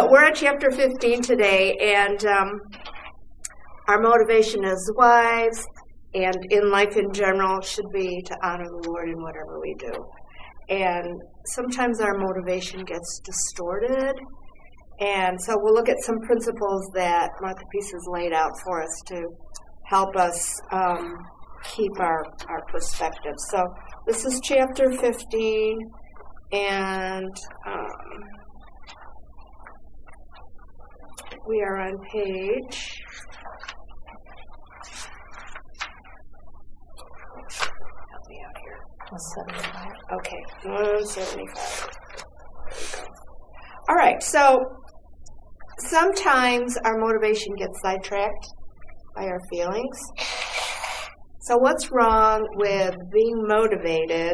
So we're at chapter 15 today, and our motivation as wives and in life in general should be to honor the Lord in whatever we do. And sometimes our motivation gets distorted, and so we'll look at some principles that Martha Peace has laid out for us to help us keep our perspective. So this is chapter 15, and we are on page 175. Okay, 175. All right, so sometimes our motivation gets sidetracked by our feelings. So what's wrong with being motivated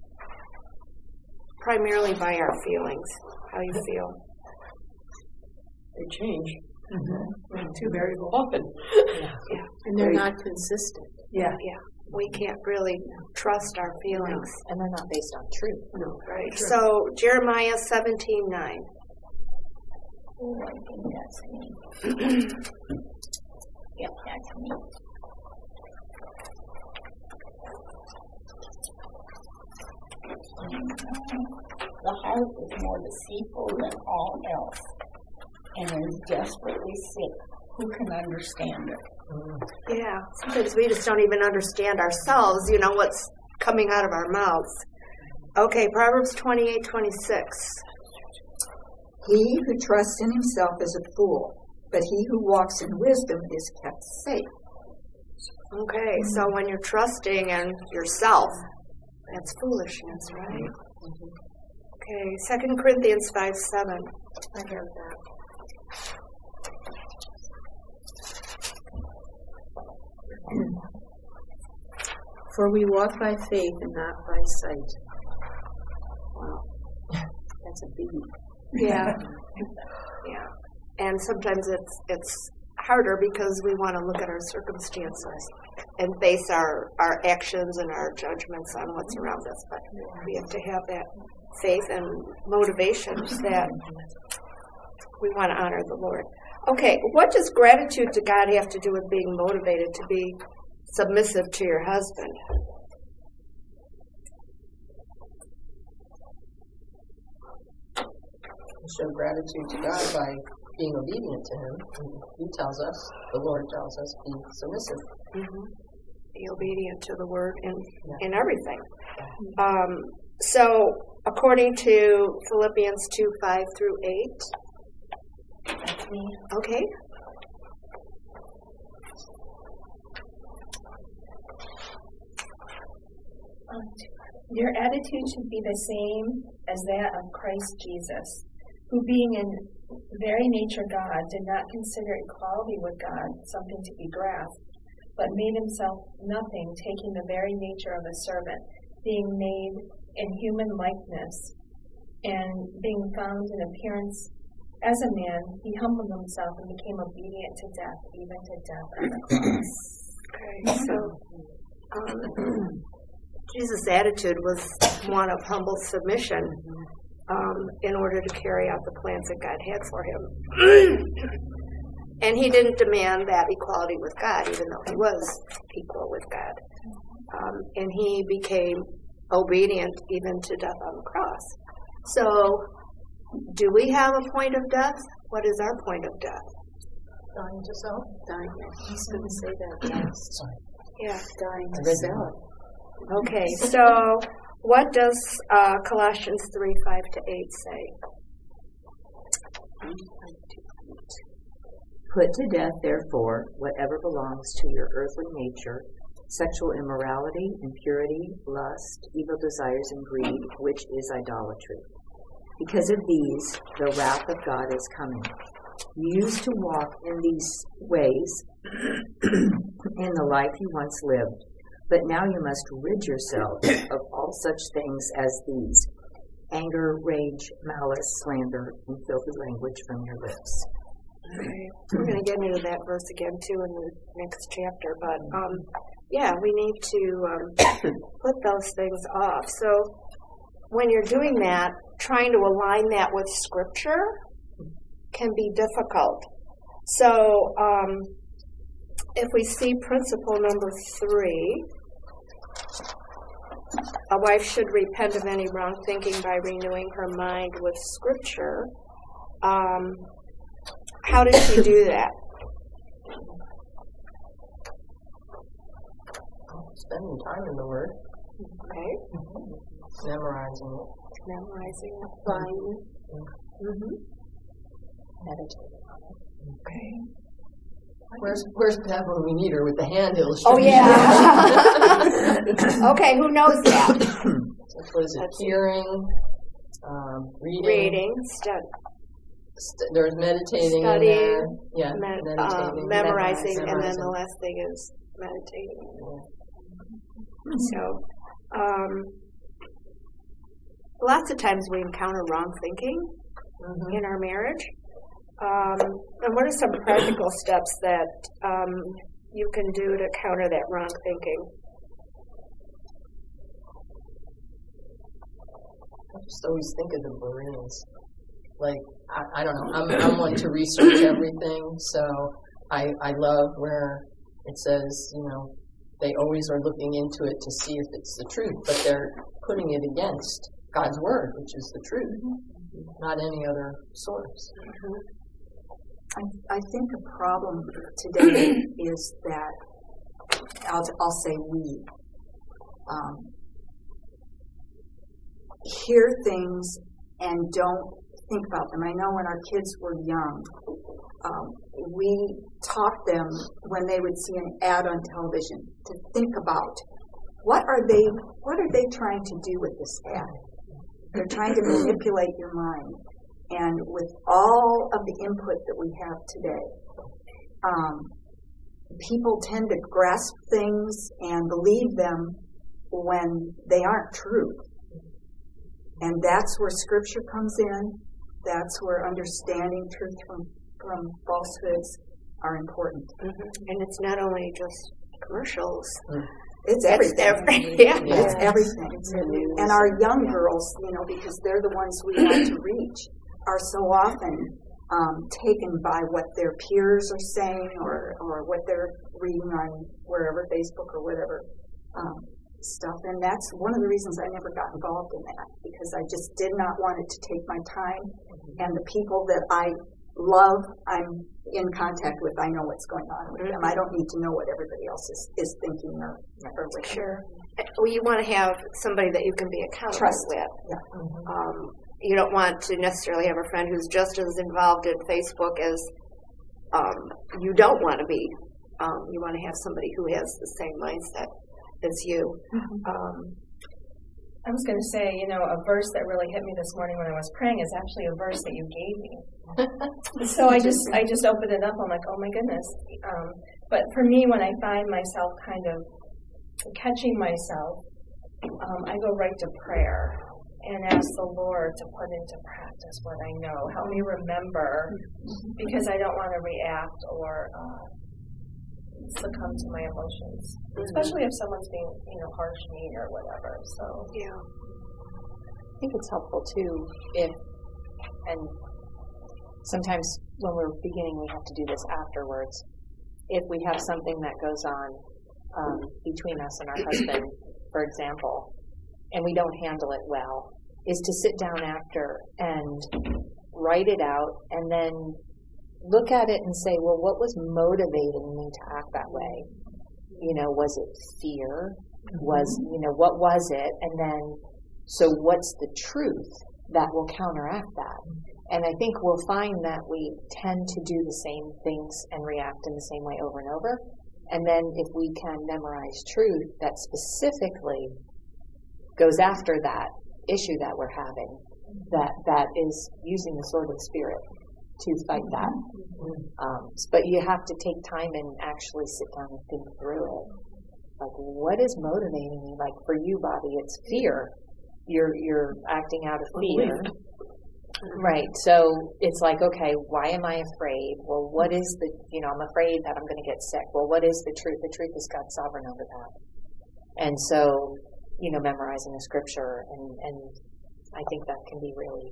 primarily by our feelings? How you feel? They change. Too very often. Yeah. And they're not consistent. Yeah. We can't really trust our feelings. And they're not based on truth. No. Right. Sure. So Jeremiah 17:9. Oh, I think that's me. Yep, that's me. The heart is more deceitful than all else, and is desperately sick. Who can understand it? Yeah. Sometimes we just don't even understand ourselves, what's coming out of our mouths. Okay, Proverbs 28:26. He who trusts in himself is a fool, but he who walks in wisdom is kept safe. Okay, so when you're trusting in yourself, that's foolishness, right? Okay, 2 Corinthians 5:7. I have that. For we walk by faith and not by sight. Wow. That's a biggie. Yeah. Yeah. And sometimes it's harder because we want to look at our circumstances and base our actions and our judgments on what's around us. But we have to have that faith and motivation that we want to honor the Lord. Okay, what does gratitude to God have to do with being motivated to be submissive to your husband? Show gratitude to God by being obedient to Him. He tells us, the Lord tells us, be submissive. Mm-hmm. Be obedient to the Word in everything. So, according to Philippians 2:5 through 8. That's me. Okay. Your attitude should be the same as that of Christ Jesus, who being in very nature God, did not consider equality with God something to be grasped, but made himself nothing, taking the very nature of a servant, being made in human likeness, and being found in appearance as a man, he humbled himself and became obedient to death, even to death on the cross. Okay, so Jesus' attitude was one of humble submission in order to carry out the plans that God had for him. And he didn't demand that equality with God, even though he was equal with God. And he became obedient even to death on the cross. So, do we have a point of death? What is our point of death? Dying to self? Dying. He's going to say that last. Yeah. Dying to self. Okay, so what does Colossians 3:5 to 8 say? Put to death, therefore, whatever belongs to your earthly nature, sexual immorality, impurity, lust, evil desires, and greed, which is idolatry. Because of these, the wrath of God is coming. You used to walk in these ways in the life you once lived, but now you must rid yourselves of all such things as these: anger, rage, malice, slander, and filthy language from your lips. Okay. We're going to get into that verse again, too, in the next chapter. But, we need to put those things off. So when you're doing that, trying to align that with Scripture can be difficult. So if we see principle number 3, a wife should repent of any wrong thinking by renewing her mind with Scripture. How does she do that? Spending time in the Word, Okay. memorizing it. Memorizing it. Applying it. Meditating on it. Okay. Where's Bev when we need her with the hand illustration? Oh, yeah. Okay, who knows that? What is it? Hearing, reading. Reading, There's meditating studying, in there. Yeah, meditating. memorizing, and then the last thing is meditating. So, lots of times we encounter wrong thinking in our marriage. And what are some practical steps that you can do to counter that wrong thinking? I just always think of the Bereans. Like, I don't know, I'm one to research everything, so I love where it says, they always are looking into it to see if it's the truth, but they're putting it against God's Word, which is the truth, not any other source. I think the problem today is that, I'll say we, hear things and don't think about them. I know when our kids were young, we taught them when they would see an ad on television to think about what are they trying to do with this ad? They're trying to manipulate your mind. And with all of the input that we have today, people tend to grasp things and believe them when they aren't true. And that's where Scripture comes in. That's where understanding truth from falsehoods are important. And it's not only just commercials. It's everything. Yeah. It's everything. And our young girls, because they're the ones we want to reach, are so often taken by what their peers are saying or what they're reading on wherever, Facebook or whatever stuff. And that's one of the reasons I never got involved in that, because I just did not want it to take my time. And the people that I love, I'm in contact with. I know what's going on with them. I don't need to know what everybody else is thinking or with. Sure. Well, you want to have somebody that you can be accountable with. Yeah. You don't want to necessarily have a friend who's just as involved in Facebook as you don't want to be. You want to have somebody who has the same mindset as you. I was going to say, a verse that really hit me this morning when I was praying is actually a verse that you gave me. So I just opened it up. I'm like, oh my goodness. But for me, when I find myself kind of catching myself, I go right to prayer and ask the Lord to put into practice what I know. Help me remember, because I don't want to react or succumb to my emotions, especially if someone's being, harsh, mean, or whatever. So Yeah. I think it's helpful too and sometimes when we're beginning, we have to do this afterwards. If we have something that goes on between us and our husband, for example, and we don't handle it well, is to sit down after and write it out and then look at it and say, well, what was motivating me to act that way? Was it fear? What was it? And then, so what's the truth that will counteract that? And I think we'll find that we tend to do the same things and react in the same way over and over. And then if we can memorize truth that specifically goes after that issue that we're having, that is using the sword of the Spirit to fight that. But you have to take time and actually sit down and think through it. Like, what is motivating me? Like for you, Bobby, it's fear. You're acting out of fear. Right. So it's like, okay, why am I afraid? Well, what is I'm afraid that I'm going to get sick. Well, what is the truth? The truth is God's sovereign over that. And so, memorizing the Scripture and I think that can be really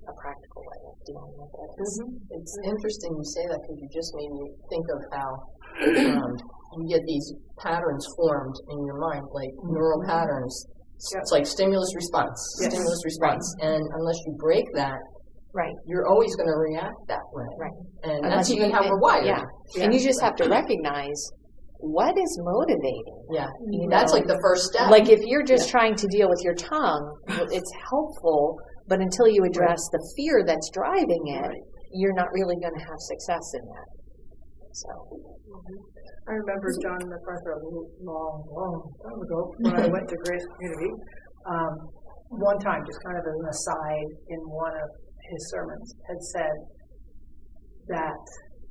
a practical way of dealing with it. It's interesting you say that because you just made me think of how you get these patterns formed in your mind, like neural patterns. It's like stimulus response, stimulus response, and unless you break that, Right. you're always going to react that way. Right. And Unless that's even how we're wired. Yeah. And you just have to recognize what is motivating. Yeah. You That's know? like the first step. Like if you're just trying to deal with your tongue, it's helpful, but until you address the fear that's driving it, you're not really going to have success in that. So. I remember John MacArthur a long time ago when I went to Grace Community. One time, just kind of as an aside, in one of his sermons, had said that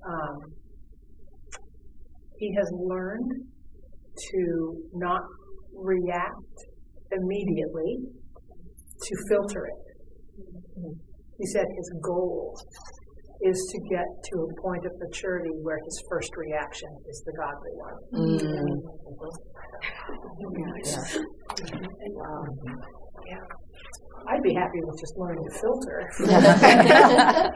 he has learned to not react immediately, to filter it. He said his goal is to get to a point of maturity where his first reaction is the godly one. Yeah. I'd be happy with just learning to filter.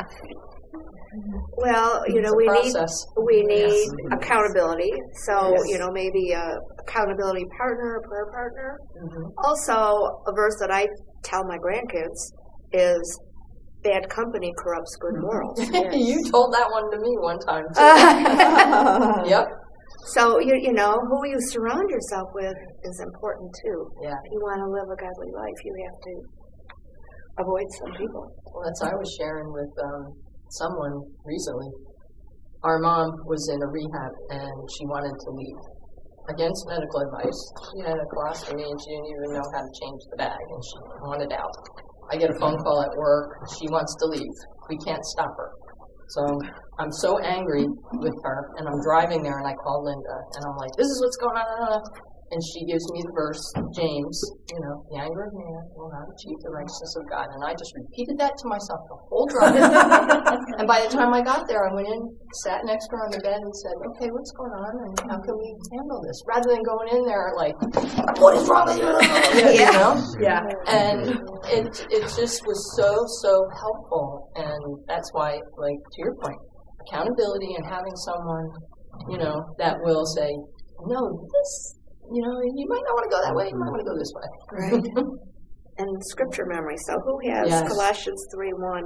Well, you know, we need accountability. So, you know, maybe a accountability partner, a prayer partner. Also, a verse that I tell my grandkids is, bad company corrupts good morals. You told that one to me one time, too. Yep. So, you know, who you surround yourself with is important, too. Yeah. If you want to live a godly life, you have to avoid some people. Well, that's I was sharing with someone recently. Our mom was in a rehab, and she wanted to leave. Against medical advice. She had a colostomy, and she didn't even know how to change the bag, and she wanted out. I get a phone call at work. She wants to leave. We can't stop her. So I'm so angry with her, and I'm driving there, and I call Linda, and I'm like, this is what's going on. And she gives me the verse, James, you know, the anger of man will not achieve the righteousness of God. And I just repeated that to myself the whole drive. And by the time I got there, I went in, sat next to her on the bed, and said, okay, what's going on, and how can we handle this? Rather than going in there like, what is wrong with you? You know? Yeah. And it just was so helpful. And that's why, like, to your point, accountability and having someone, you know, that will say, no, this, you know, you might not want to go that way, you might want to go this way. Right. And scripture memory. So who has Colossians 3:1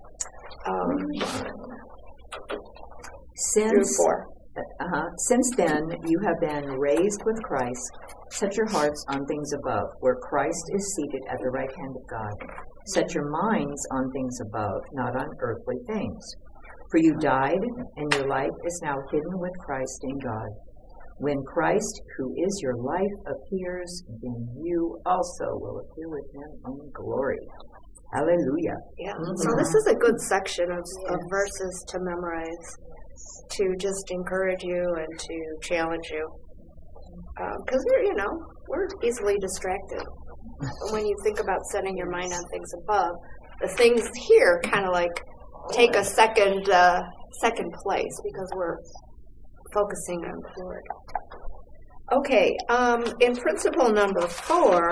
through 4? Since then, you have been raised with Christ. Set your hearts on things above, where Christ is seated at the right hand of God. Set your minds on things above, not on earthly things. For you died, and your life is now hidden with Christ in God. When Christ, who is your life, appears, then you also will appear with him in glory. Hallelujah. Yeah. So this is a good section of verses to memorize, to just encourage you and to challenge you. Because we're easily distracted. When you think about setting your mind on things above, the things here kind of like take a second place because we're focusing on the Lord. Okay, in principle number 4,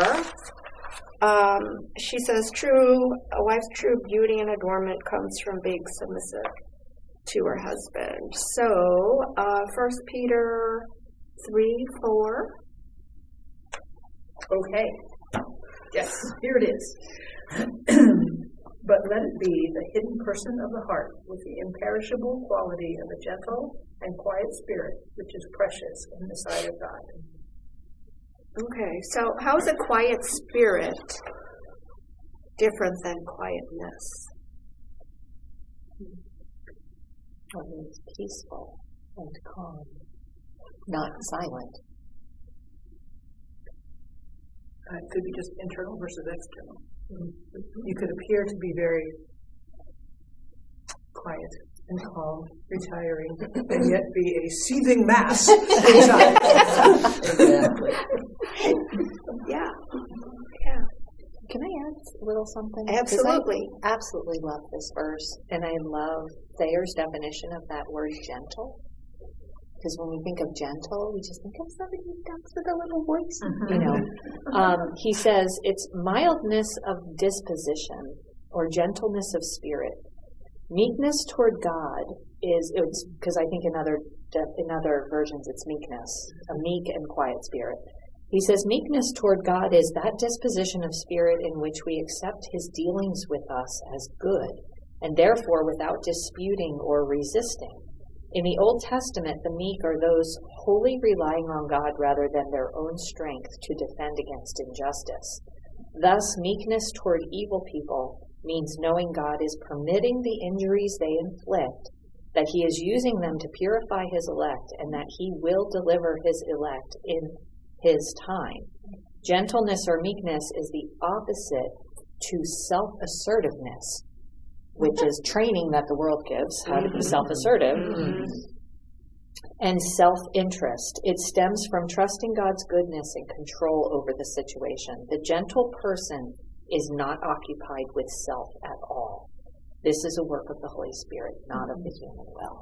she says, a wife's true beauty and adornment comes from being submissive to her husband. So, 1 Peter 3:4. Okay. Yes, here it is. But let it be the hidden person of the heart with the imperishable quality of a gentle and quiet spirit, which is precious in the sight of God. Okay, so how is a quiet spirit different than quietness? Well, it's peaceful and calm, not silent. It could be just internal versus external. You could appear to be very quiet and calm, retiring, and yet be a seething mass inside. Exactly. Yeah. Can I add a little something? Absolutely. I absolutely love this verse, and I love Thayer's definition of that word gentle. Because when we think of gentle, we just think of somebody who talks with a little voice, He says it's mildness of disposition or gentleness of spirit. Meekness toward God it's because I think in other versions it's meekness, a meek and quiet spirit. He says, meekness toward God is that disposition of spirit in which we accept his dealings with us as good, and therefore without disputing or resisting. In the Old Testament, the meek are those wholly relying on God rather than their own strength to defend against injustice. Thus, meekness toward evil people means knowing God is permitting the injuries they inflict, that he is using them to purify his elect, and that he will deliver his elect in his time. Gentleness or meekness is the opposite to self-assertiveness, which is training that the world gives, how to be self-assertive, and self-interest. It stems from trusting God's goodness and control over the situation. The gentle person is not occupied with self at all. This is a work of the Holy Spirit, not of the human will.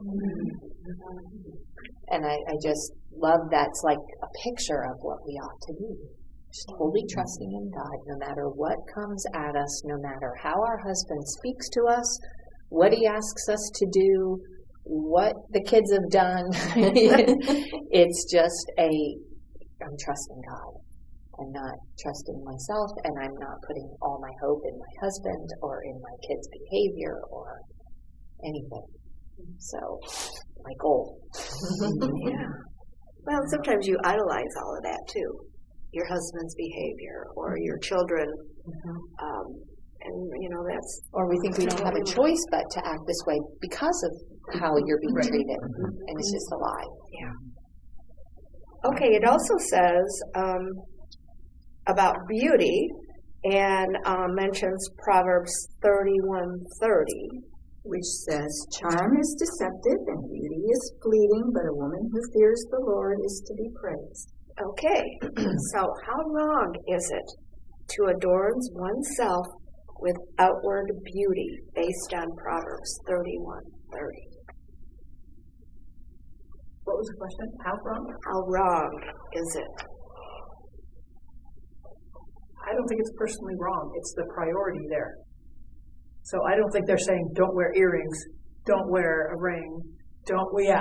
And I just love that's like a picture of what we ought to be. Just wholly trusting in God, no matter what comes at us, no matter how our husband speaks to us, what he asks us to do, what the kids have done. It's just I'm trusting God. I'm not trusting myself, and I'm not putting all my hope in my husband or in my kids' behavior or anything. So, my goal. Yeah. Well, sometimes you idolize all of that too. Your husband's behavior or your children. And, that's... Or we think we don't have a choice but to act this way because of how you're being treated. And it's just a lie. Yeah. Okay, it also says about beauty and mentions Proverbs 31:30. Which says, charm is deceptive and beauty is fleeting, but a woman who fears the Lord is to be praised. Okay, so how wrong is it to adorn oneself with outward beauty based on Proverbs 31:30? What was the question? How wrong? How wrong is it? I don't think it's personally wrong. It's the priority there. So I don't think they're saying don't wear earrings, don't wear a ring, don't be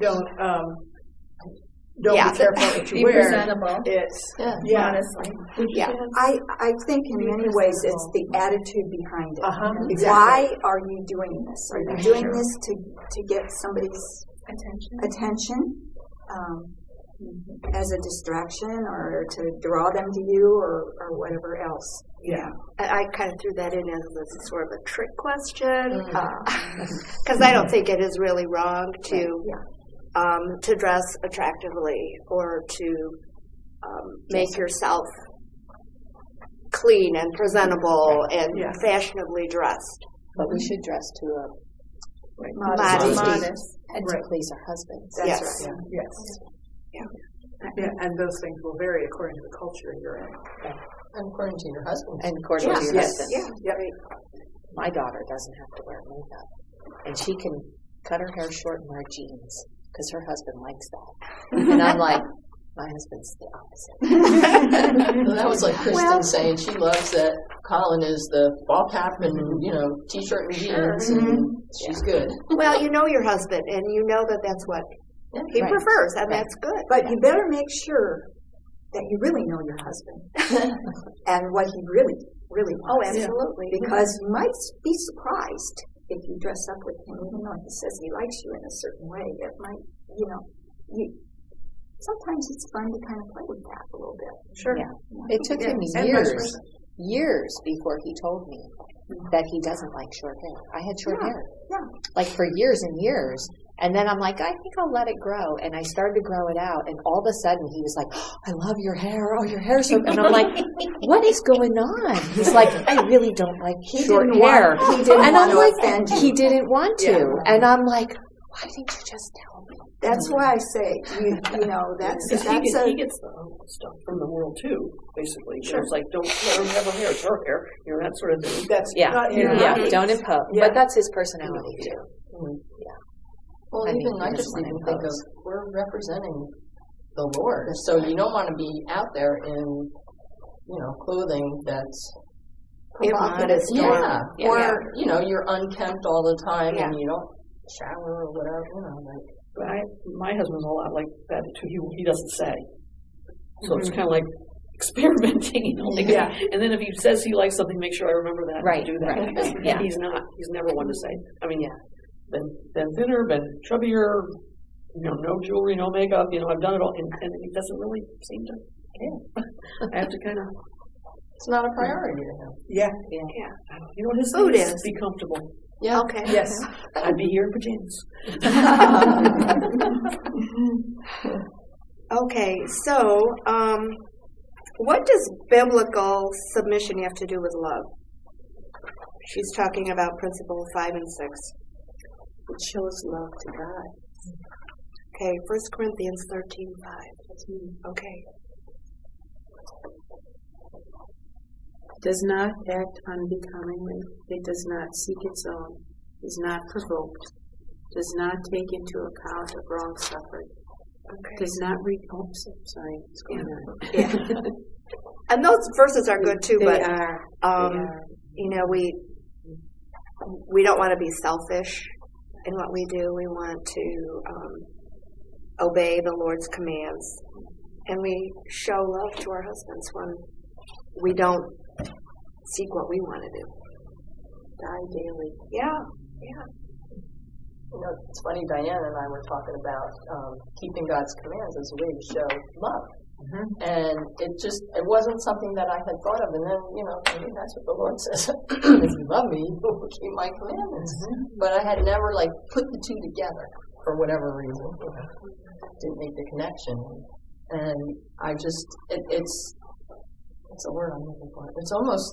careful what you Be wear. presentable. It's Honestly. Yeah. I think in many ways it's the attitude behind it. Exactly. Why are you doing this? Are you doing this to get somebody's attention? As a distraction or to draw them to you or whatever else. Yeah. I kind of threw that in as a sort of a trick question because I don't think it is really wrong to dress attractively or to make yourself clean and presentable and fashionably dressed. But we should dress to a Modesty. and to please our husbands. Yes. Right. Yes. Yeah, and those things will vary according to the culture you're in. And according to your husband. And according to your husband. Yeah. My daughter doesn't have to wear makeup. And she can cut her hair short and wear jeans because her husband likes that. And I'm like, my husband's the opposite. Well, that was like Kristen saying she loves that Colin is the ball cap and, t-shirt and jeans, and she's good. Well, you know your husband, and you know that that's what he prefers, and that's good. But you better make sure that you really know your husband and what he really wants. Oh, absolutely. Because you might be surprised if you dress up with him, even though he says he likes you in a certain way. It might, sometimes it's fun to kind of play with that a little bit. Sure. Yeah. It took him years before he told me that he doesn't like short hair. I had short hair. Yeah. Like for years and years. And then I'm like, I think I'll let it grow. And I started to grow it out. And all of a sudden he was like, oh, I love your hair. Oh, your hair's so... And I'm like, what is going on? He's like, I really don't like short hair. He didn't want to offend you. He didn't want to. Yeah. And I'm like, why didn't you just tell me? That's why I say, that's he gets the stuff from the world too, basically. Sure. It's like, don't let her have her hair, it's her hair, that sort of thing. That's don't impose. Yeah. But that's his personality too. Yeah. Well, I just even think of, we're representing the Lord, so you don't want to be out there in, clothing that's provocative. Yeah. Yeah. Or, you're unkempt all the time Yeah. and you don't shower or whatever, like. But my husband's a lot like that too. He doesn't say. So it's kind of like experimenting, like, Yeah. and then if he says he likes something, make sure I remember that Right, and do that. right. Because Yeah. he's never one to say. I mean, been thinner, been chubbier, no jewelry, no makeup, I've done it all, and he doesn't really seem to care. I have to kind of, It's not a priority to him. Yeah. his Food thing is. be comfortable. Yeah. Okay. Yes. I'd be here in pajamas. Okay, so what does biblical submission have to do with love? She's talking about principle 5 and 6. It shows love to God. Okay, 1 Corinthians 13:5. Okay. Does not act unbecomingly. It does not seek its own. Is not provoked. Does not take into account of wrong suffered. Okay. Does not sorry, what's going on? Yeah. And those verses are good too, They but are. They are. we don't want to be selfish in what we do. We want to obey the Lord's commands, and we show love to our husbands when we don't seek what we want to do. Die daily. Yeah. It's funny, Diane and I were talking about keeping God's commands as a way to show love. Mm-hmm. And it wasn't something that I had thought of. And then, maybe that's what the Lord says. If you love me, you will keep my commandments. Mm-hmm. But I had never, put the two together for whatever reason. Didn't make the connection. And I just, it's a word I'm looking for. It's almost,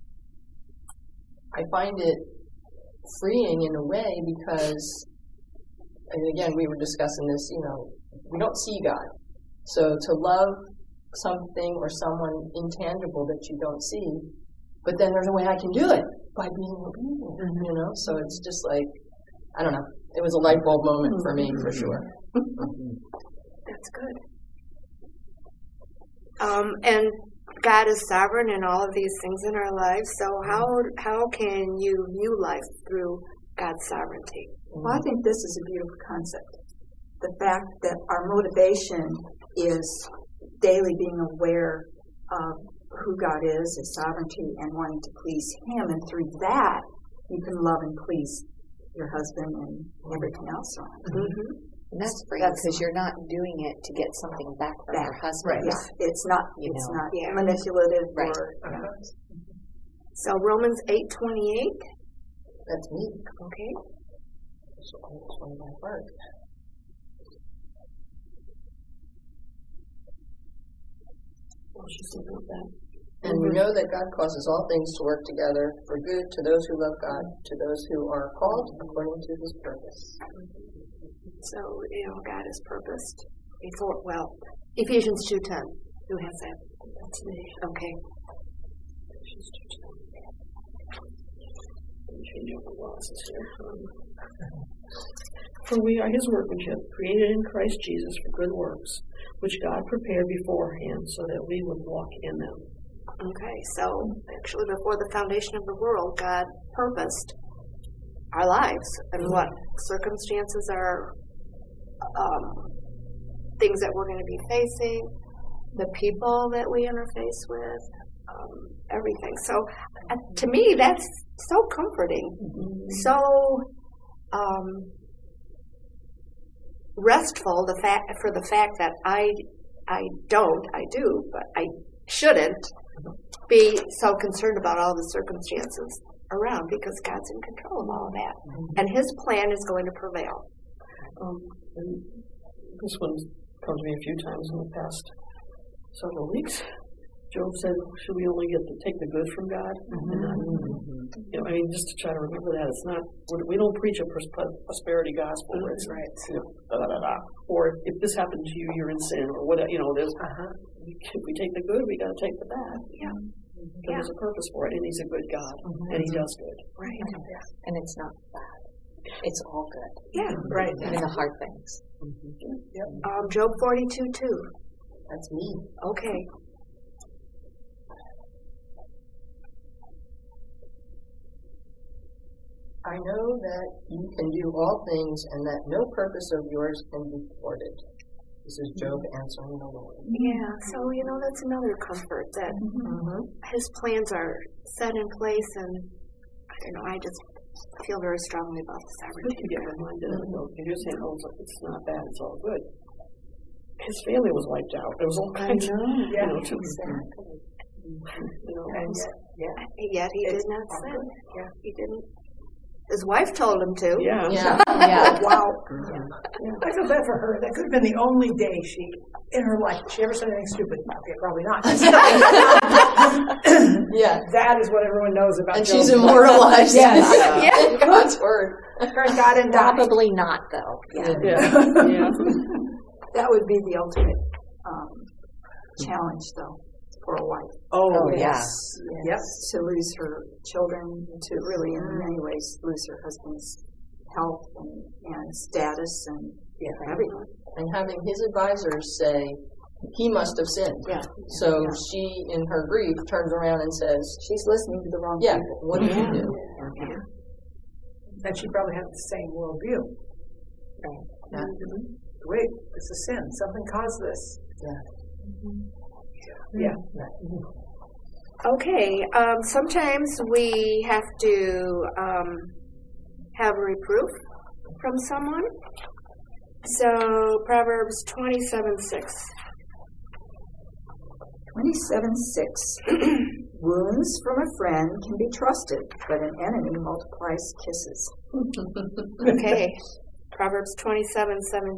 I find it freeing in a way because, and again, we were discussing this, we don't see God. So to love something or someone intangible that you don't see, but then there's a way I can do it by being obedient, so it's just like, I don't know, it was a light bulb moment for me, for sure. That's good. And God is sovereign in all of these things in our lives. So how can you view life through God's sovereignty? Well, I think this is a beautiful concept. The fact that our motivation is daily being aware of who God is, His sovereignty, and wanting to please Him. And through that, you can love and please your husband and everything else around you. Mm-hmm. And that's freeing because you're not doing it to get something back from your husband. Right. Yeah. It's not manipulative Right. or So Romans 8:28. That's me. Okay. So it's one of my heart. And we know that God causes all things to work together for good to those who love God, to those who are called according to His purpose. So, God has purposed before, Ephesians 2:10. Who has that? That's me. Okay. Ephesians 2:10. For we are His workmanship, created in Christ Jesus for good works, which God prepared beforehand so that we would walk in them. Okay, so actually before the foundation of the world, God purposed our lives and what circumstances are things that we're going to be facing, the people that we interface with, everything. So to me, that's so comforting, so restful. For the fact that I do, but I shouldn't be so concerned about all the circumstances around because God's in control of all of that, and His plan is going to prevail. And this one's come to me a few times in the past several weeks. Job said, should we only take the good from God? And just to try to remember that it's not, we don't preach a prosperity gospel where it's or if this happened to you, you're in sin, or whatever, there's, if we take the good, we got to take the bad. Yeah. There's a purpose for it, and He's a good God, and He does good. Right. And it's not bad. It's all good. Yeah. Right. Even the hard things. Job 42:2. That's me. Okay. I know that you can do all things and that no purpose of yours can be thwarted. This is Job answering the Lord. Yeah, so, that's another comfort that his plans are set in place, and I just feel very strongly about the Just sovereignty to get of God. reminded of it, though, because you're saying, it's not bad, it's all good. His family was wiped out. There was all kinds of, And Yet he did not sin. Yeah, he didn't. His wife told him to. Yeah. Yeah. wow. I feel bad for her. That could have been the only day in her life, she ever said anything stupid. Okay, probably not. Yeah. That is what everyone knows about And Job. she's immortalized Yeah. in God's word. Turned God and died. Probably not, though. Yeah. That would be the ultimate challenge, though, for a wife. Oh, yes. Yep. To lose her children, to really, in many ways, lose her husband's health and status and everything. And having his advisors say, he must have sinned. Yeah. So she, in her grief, turns around and says, She's listening to the wrong yeah, people. what did you do? And she probably had the same worldview. Yeah. Wait, it's a sin. Something caused this. Yeah. Okay, sometimes we have to have a reproof from someone. So, Proverbs 27:6. 27:6. Wounds from a friend can be trusted, but an enemy multiplies kisses. Okay, Proverbs 27:17.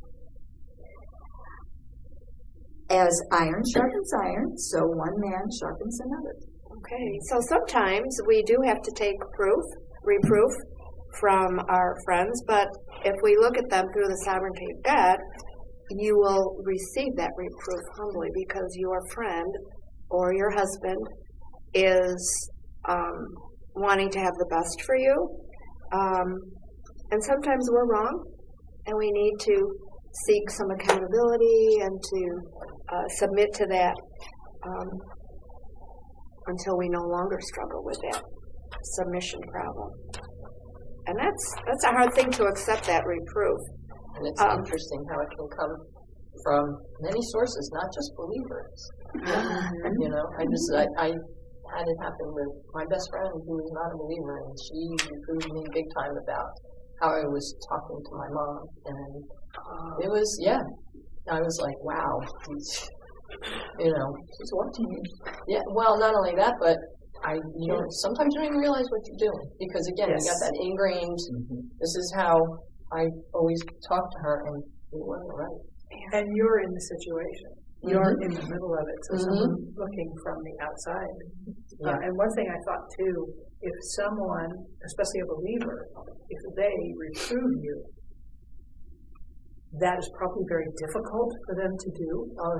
As iron sharpens iron, so one man sharpens another. Okay, so sometimes we do have to take reproof from our friends, but if we look at them through the sovereignty of God, you will receive that reproof humbly because your friend or your husband is wanting to have the best for you. And sometimes we're wrong, and we need to seek some accountability and to submit to that until we no longer struggle with that submission problem. And that's a hard thing to accept, that reproof. And it's interesting how it can come from many sources, not just believers. I had it happen with my best friend who was not a believer, and she reproved me big time about how I was talking to my mom. And it was, I was like, wow, she's watching me. Yeah, well, not only that, but sometimes you don't even realize what you're doing. Because again, you got that ingrained, this is how I always talk to her, and it wasn't right. And you're in the situation. You're in the middle of it, so someone looking from the outside. And one thing I thought too, if someone, especially a believer, if they reprove you, that is probably very difficult for them to do.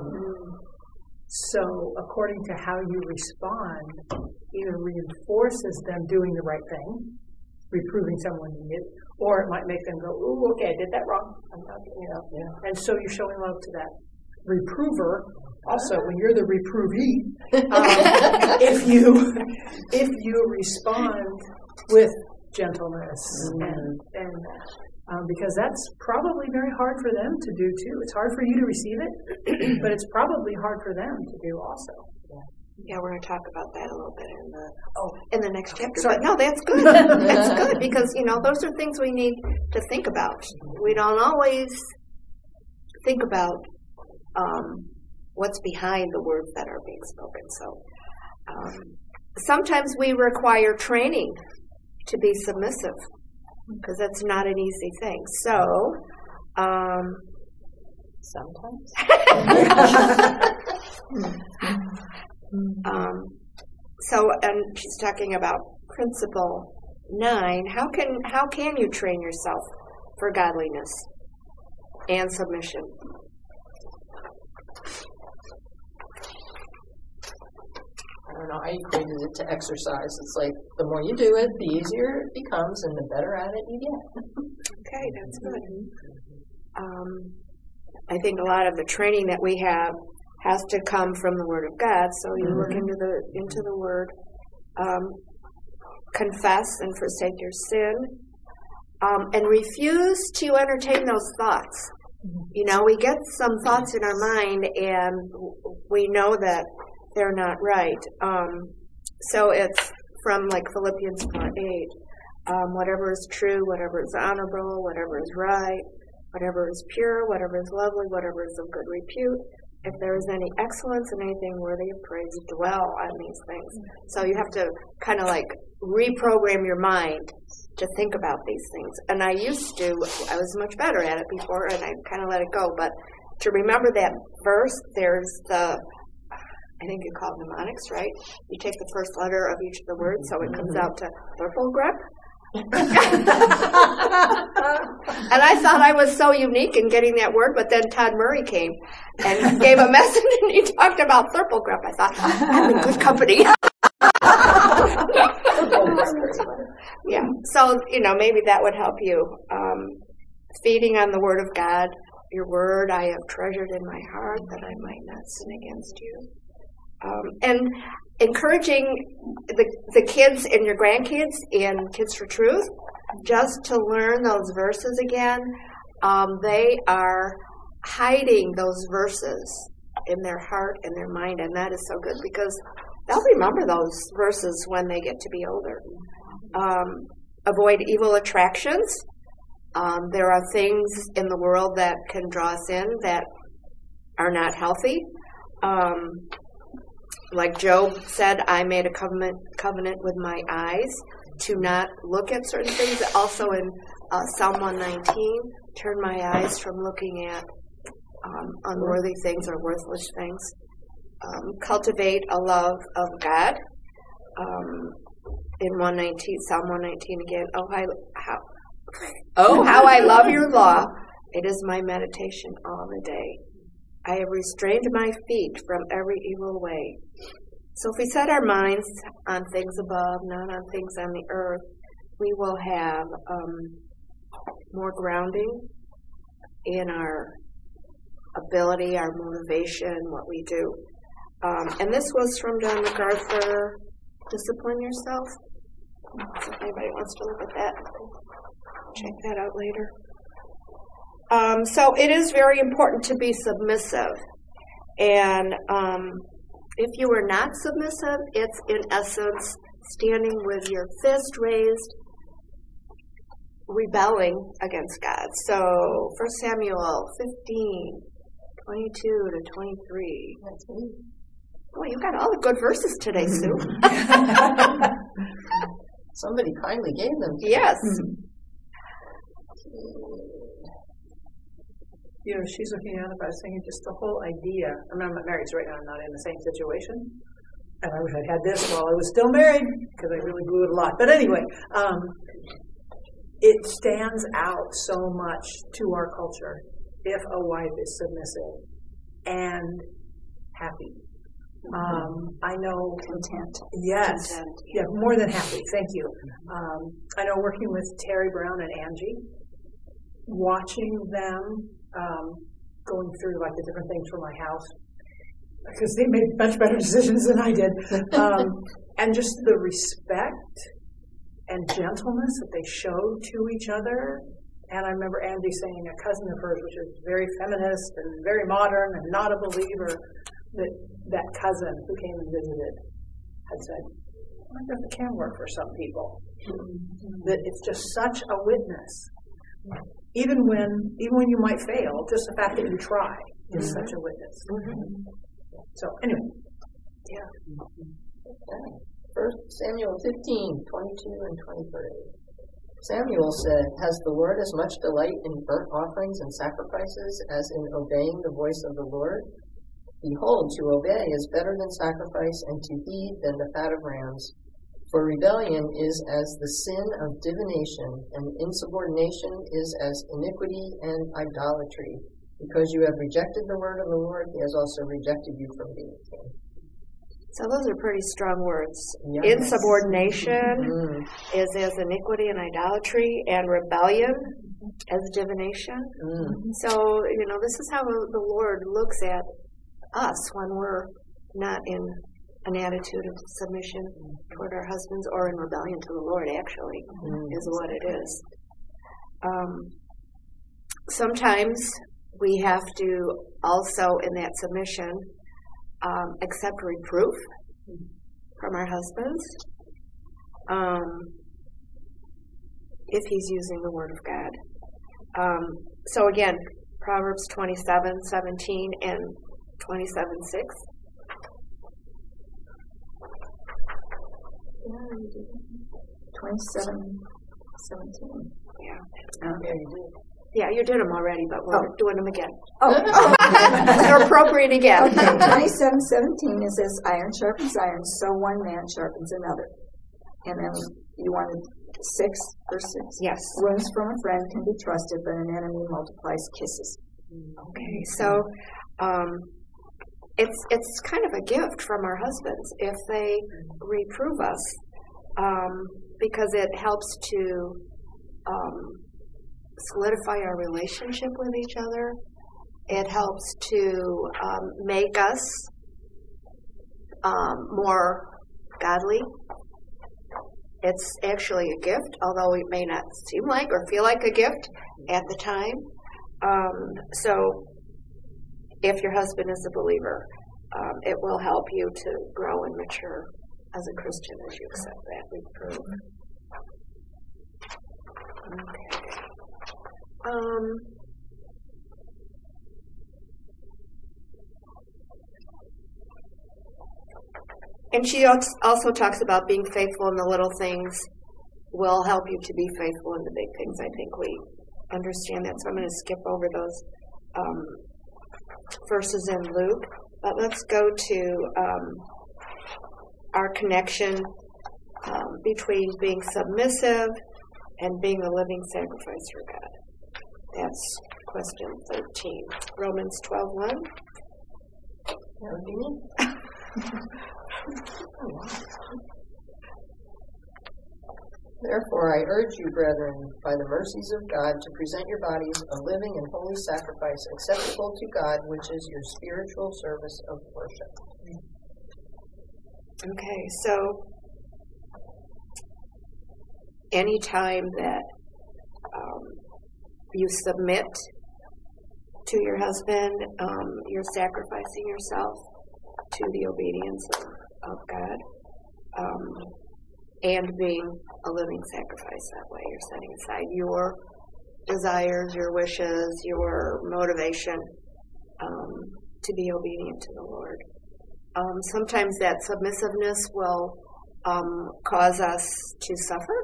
So according to how you respond, either reinforces them doing the right thing, reproving someone you did, or it might make them go, "Ooh, okay, I did that wrong." I'm not, And so you're showing love to that reprover. Also, when you're the reprovee, if you respond with gentleness and because that's probably very hard for them to do too. It's hard for you to receive it, but it's probably hard for them to do also. Yeah, we're going to talk about that a little bit in the next chapter. But no, that's good. That's good because those are things we need to think about. We don't always think about what's behind the words that are being spoken. So sometimes we require training to be submissive because that's not an easy thing. So Sometimes. And she's talking about principle 9. How can you train yourself for godliness and submission? I don't know, I equated it to exercise. It's like the more you do it, the easier it becomes and the better at it you get. Okay, that's good. I think a lot of the training that we have has to come from the Word of God. So you look into the Word. confess and forsake your sin, and refuse to entertain those thoughts. You know, we get some thoughts in our mind, and we know that they're not right. So it's from like Philippians 4:8. Whatever is true, whatever is honorable, whatever is right, whatever is pure, whatever is lovely, whatever is of good repute, if there is any excellence and anything worthy of praise, dwell on these things. So you have to kind of like reprogram your mind to think about these things. And I was much better at it before, and I kind of let it go. But to remember that verse, there's I think you call it mnemonics, right? You take the first letter of each of the words, so it comes out to Thurpelgrep. And I thought I was so unique in getting that word, but then Todd Murray came and gave a message, and he talked about Thurpelgrep. I thought, I'm in good company. Yeah, so, maybe that would help you. Feeding on the Word of God, your Word I have treasured in my heart that I might not sin against you. And encouraging the kids and your grandkids in Kids for Truth just to learn those verses again. They are hiding those verses in their heart and their mind, and that is so good because they'll remember those verses when they get to be older. Avoid evil attractions. There are things in the world that can draw us in that are not healthy. Like Job said, I made a covenant with my eyes to not look at certain things. Also in Psalm 119, turn my eyes from looking at unworthy things or worthless things. Cultivate a love of God. In Psalm 119 again, how I love your law. It is my meditation all the day. I have restrained my feet from every evil way. So if we set our minds on things above, not on things on the earth, we will have more grounding in our ability, our motivation, what we do. And this was from John MacArthur, Discipline Yourself. So if anybody wants to look at that, check that out later. So it is very important to be submissive. And if you are not submissive, it's in essence standing with your fist raised, rebelling against God. So 1 Samuel 15, 22 to 23. That's me. Boy, you got all the good verses today, Sue. Somebody kindly gave them to me. Yes. She's looking at it, but I was thinking just the whole idea. I mean, I'm not married, so right now I'm not in the same situation. And I wish I'd had this while I was still married, because I really blew it a lot. But anyway, it stands out so much to our culture if a wife is submissive and happy. I know Content. Yes. Content. Yeah, more than happy. Thank you. I know working with Terry Brown and Angie, watching them going through like the different things for my house, because they made much better decisions than I did, and just the respect and gentleness that they showed to each other. And I remember Angie saying a cousin of hers, which is very feminist and very modern and not a believer, that cousin who came and visited had said, I wonder if it can work for some people. That it's just such a witness. Even when you might fail, just the fact that you try is such a witness. So anyway. Yeah. Okay. 1 Samuel 15, 22 and 23. Samuel said, has the Lord as much delight in burnt offerings and sacrifices as in obeying the voice of the Lord? Behold, to obey is better than sacrifice, and to heed than the fat of rams. For rebellion is as the sin of divination, and insubordination is as iniquity and idolatry. Because you have rejected the word of the Lord, he has also rejected you from being king. So those are pretty strong words. Yes. Insubordination is as iniquity and idolatry, and rebellion as divination. So, this is how the Lord looks at us when we're not in an attitude of submission toward our husbands, or in rebellion to the Lord, actually, is what it is. Sometimes we have to also, in that submission, accept reproof from our husbands if he's using the Word of God. So again, Proverbs 27:17 and 27:6. 27:17. Yeah. Yeah, you do. Yeah, you did them already, but we're doing them again. Oh. They're appropriate again. Okay, 27:17 is as iron sharpens iron, so one man sharpens another. And then you wanted 6, verse 6. Yes. Wounds from a friend can be trusted, but an enemy multiplies kisses. Okay, so it's kind of a gift from our husbands if they reprove us, because it helps to solidify our relationship with each other. It helps to make us more godly. It's actually a gift, although it may not seem like or feel like a gift at the time. So if your husband is a believer, it will help you to grow and mature as a Christian as you accept that reproof. Okay. And she also talks about being faithful in the little things will help you to be faithful in the big things. I think we understand that, so I'm going to skip over those verses in Luke. But let's go to our connection between being submissive and being a living sacrifice for God. That's question 13. Romans 12:1. That would be me. Therefore, I urge you, brethren, by the mercies of God, to present your bodies a living and holy sacrifice acceptable to God, which is your spiritual service of worship. Okay, so anytime that you submit to your husband, you're sacrificing yourself to the obedience of God, and being a living sacrifice that way. You're setting aside your desires, your wishes, your motivation to be obedient to the Lord. Sometimes that submissiveness will cause us to suffer.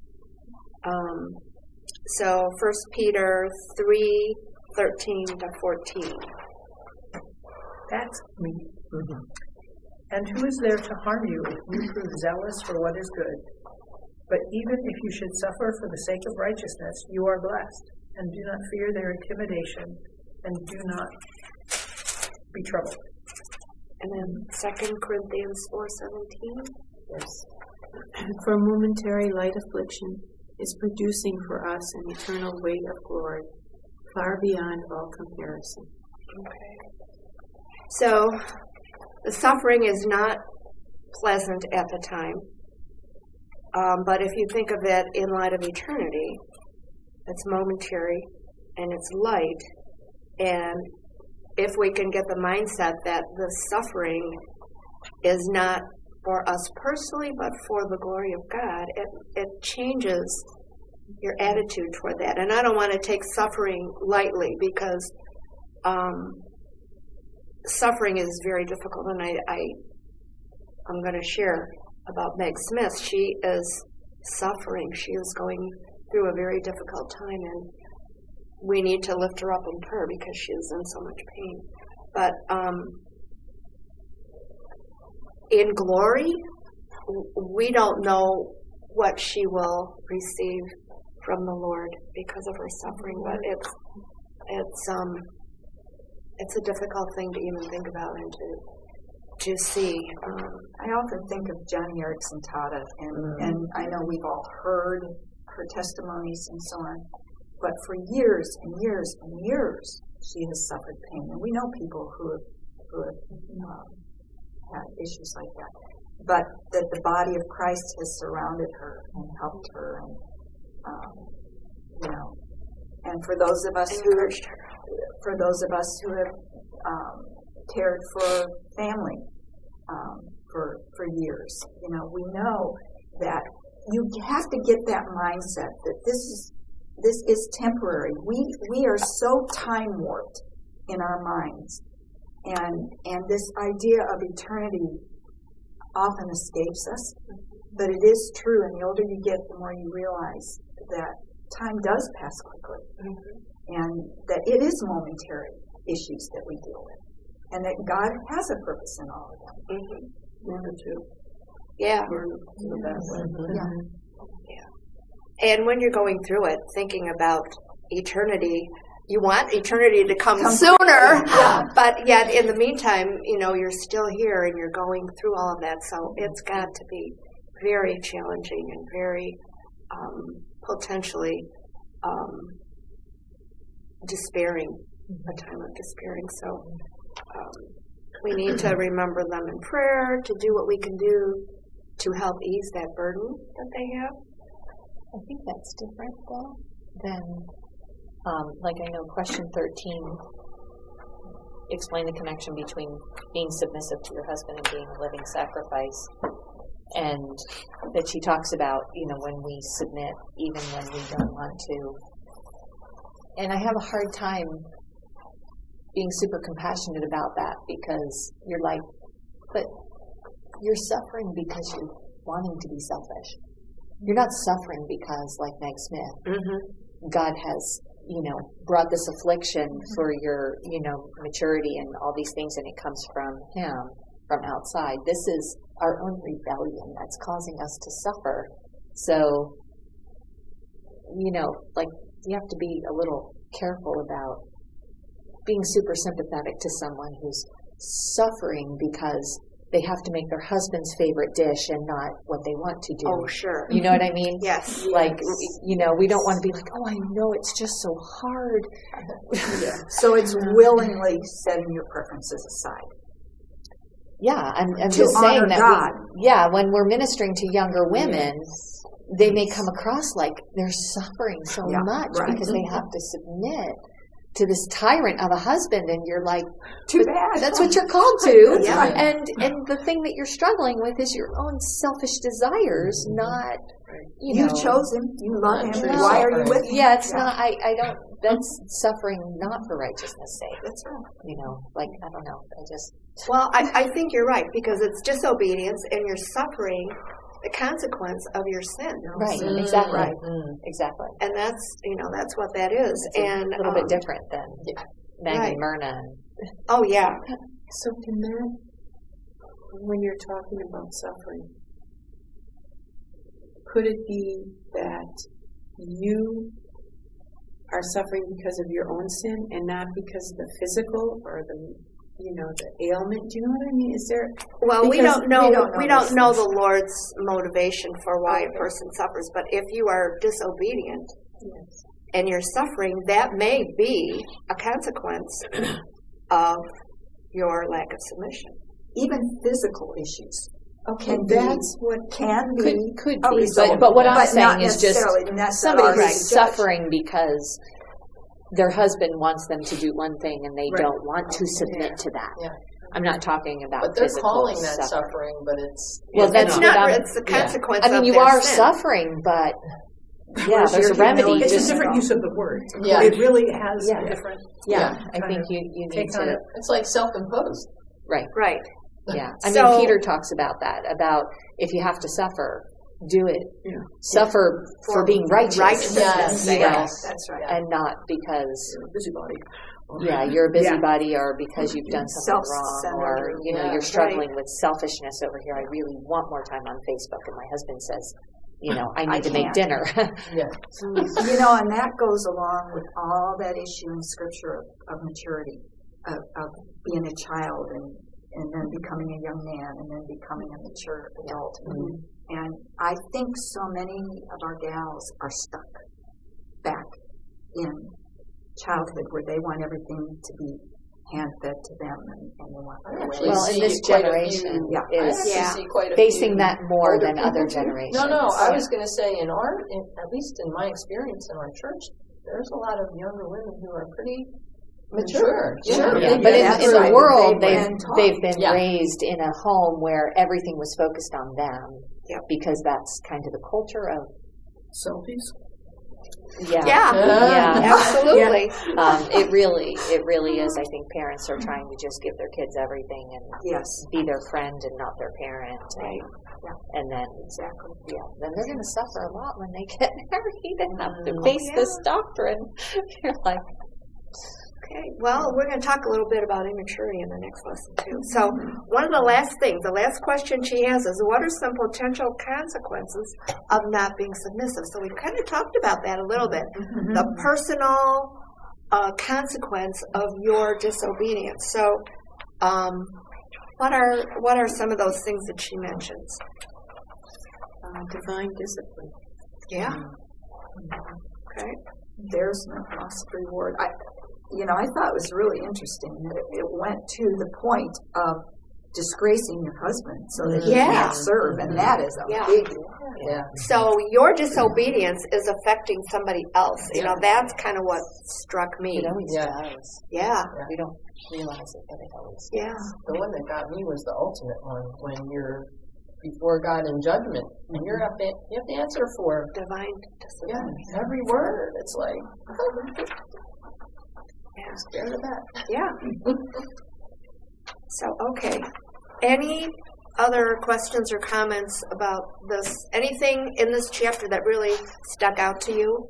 So 1 Peter 3:13-14. That's me. And who is there to harm you if you prove zealous for what is good? But even if you should suffer for the sake of righteousness, you are blessed, and do not fear their intimidation, and do not be troubled. And then 2 Corinthians 4:17. Yes. For momentary light affliction is producing for us an eternal weight of glory, far beyond all comparison. Okay. So, the suffering is not pleasant at the time, but if you think of it in light of eternity, it's momentary and it's light, and if we can get the mindset that the suffering is not for us personally, but for the glory of God, it changes your attitude toward that. And I don't want to take suffering lightly, because suffering is very difficult, and I'm going to share about Meg Smith. She is suffering. She is going through a very difficult time, and we need to lift her up in prayer because she is in so much pain. But in glory, we don't know what she will receive from the Lord because of her suffering, but it's a difficult thing to even think about and to see. I often think of Joni Eareckson Tada, and I know we've all heard her testimonies and so on, but for years and years and years, she has suffered pain. And we know people who have had issues like that. But that the body of Christ has surrounded her and helped her, and and for those of us who have cared for family for years, we know that you have to get that mindset that this is temporary. We are so time warped in our minds, and this idea of eternity often escapes us, but it is true, and the older you get, the more you realize that time does pass quickly, and that it is momentary issues that we deal with, and that God has a purpose in all of them. Yeah. And when you're going through it, thinking about eternity, you want eternity to come sooner, but yet in the meantime, you're still here and you're going through all of that. So it's got to be very challenging and very potentially despairing, a time of despairing. So we need to remember them in prayer, to do what we can do to help ease that burden that they have. I think that's different, though, than, like I know question 13, explain the connection between being submissive to your husband and being a living sacrifice. And that she talks about, when we submit, even when we don't want to. And I have a hard time being super compassionate about that, because you're like, but you're suffering because you're wanting to be selfish. You're not suffering because, like Meg Smith, God has, brought this affliction for your, maturity and all these things, and it comes from Him, from outside. This is our own rebellion that's causing us to suffer. So, you have to be a little careful about being super sympathetic to someone who's suffering because they have to make their husband's favorite dish and not what they want to do. Oh, sure. You know what I mean? Yes. Like, we don't want to be like, oh, I know it's just so hard. So it's willingly setting your preferences aside. Yeah, I'm To just saying honor that. God. When we're ministering to younger women, they may come across like they're suffering so much because they have to submit to this tyrant of a husband, and you're like, too bad. That's what you're called to. Yeah. And the thing that you're struggling with is your own selfish desires, not, You chose him. You love him. No. Why are you with him? Yeah, it's not, I don't, that's suffering not for righteousness' sake. That's right. I don't know. Well, I think you're right, because it's disobedience and you're suffering the consequence of your sin. Right, exactly. Right. Exactly. And that's what that is. It's and a little bit different than Maggie right. Myrna. Oh, yeah. So can that, when you're talking about suffering, could it be that you are suffering because of your own sin and not because of the physical or the ailment? Do you know what I mean? Is there? Well, we don't know those the Lord's motivation for why a person suffers. But if you are disobedient and you're suffering, that may be a consequence of your lack of submission. Even physical issues. Okay, Can that's what can be Could a be, result, but what I'm not saying is just necessarily. That's not somebody our who's judge. suffering because their husband wants them to do one thing and they don't want to submit to that. Yeah. I'm not talking about But they're physical calling that suffering. suffering, but it's... Well, that's It's what not. I'm... It's the consequence. I mean, of you their are sin. suffering, but yeah, there's a remedy. It's just a different use of the word. Yeah. It really has a different... Yeah, I kind think of you need take on to... it. It's like self-imposed. Right, Right. yeah. I So- mean, Peter talks about that, about if you have to suffer, do it. Yeah. Suffer for being righteous. Righteousness. You know, Yes. That's right. and not because... Busybody. you're a busybody, or because you've done something wrong, or Self-centered. you're struggling with selfishness over here. I really want more time on Facebook, and my husband says, I need to make can't. dinner. Yeah. And that goes along with all that issue in Scripture of maturity, of being a child and then becoming a young man and then becoming a mature adult. And I think so many of our gals are stuck back in childhood where they want everything to be hand-fed to them and they want I their actually way. Well, in see this quite a generation few- Yeah. I is actually Yeah. see quite a facing few that more older than other people, too. generations. No, I was going to say at least in my experience in our church, there's a lot of younger women who are pretty mature. Sure. Yeah, Yeah, but that's in the right. world, They've been taught. they've been Yeah. raised in a home where everything was focused on them, Yep. because that's kind of the culture of Selfies. yeah. Absolutely. It really is. I think parents are trying to just give their kids everything and Yes. be their friend and not their parent. Right. And then, Exactly. then they're going to suffer a lot when they get married and have to face this doctrine. You're like, Okay, well, we're going to talk a little bit about immaturity in the next lesson, too. So one of the last question she has is, what are some potential consequences of not being submissive? So we've kind of talked about that a little bit. The personal consequence of your disobedience. So what are some of those things that she mentions? Divine discipline. Yeah. Okay. There's no lost reward. I thought it was really interesting that it went to the point of disgracing your husband so that he Yeah. can't serve, and that is a Yeah. big Yeah. So your disobedience is affecting somebody else. That's kind of what struck me. it always Yeah. does. Yeah. We don't realize it, but it always Yeah. The one that got me was the ultimate one, when you're before God in judgment, and you have to answer for Divine discipline. every word. It's like, scared of that. Yeah. So, okay. Any other questions or comments about this? Anything in this chapter that really stuck out to you?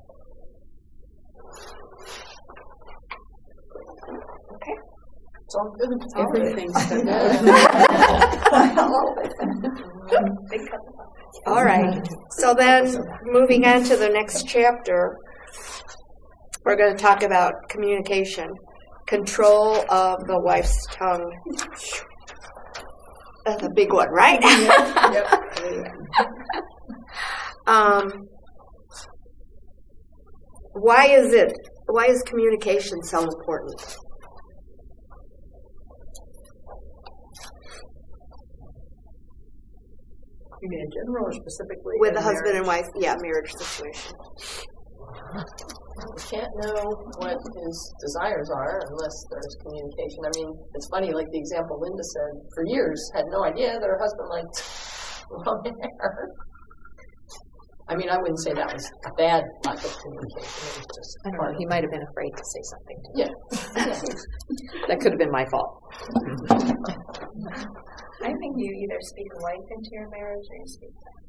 Okay. It's all good. Everything's All right. So then, moving on to the next chapter, we're going to talk about communication, control of the wife's tongue. That's a big one, right? Why is communication so important? You mean in general or specifically? With in the husband and marriage? wife, marriage situation. You can't know what his desires are unless there's communication. I mean, it's funny, like the example Linda said, for years had no idea that her husband liked long hair. I mean, I wouldn't say that was a bad lack of communication. It was just I don't know. He might have been afraid to say something to me. Yeah. That could have been my fault. I think you either speak life into your marriage or you speak death.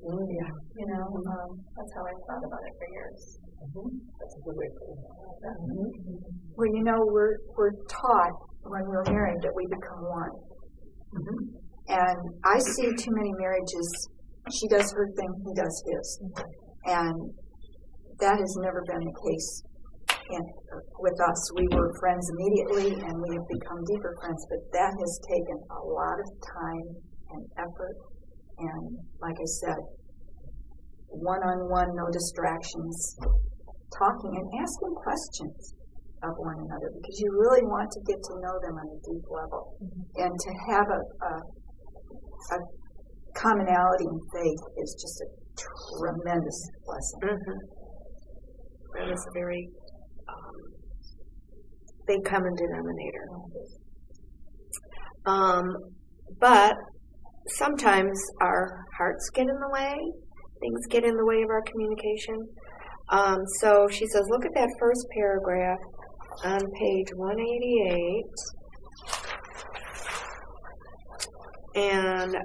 That's how I've thought about it for years. That's a good way to put it. Well, we're taught when we're married that we become one. And I see too many marriages, she does her thing, he does his. And that has never been the case with us. We were friends immediately and we have become deeper friends, but that has taken a lot of time and effort. And like I said, one-on-one, no distractions, talking and asking questions of one another, because you really want to get to know them on a deep level. And to have a commonality in faith is just a tremendous blessing. That is a very big common denominator. But sometimes our hearts get in the way. Things get in the way of our communication. So she says, look at that first paragraph on page 188. And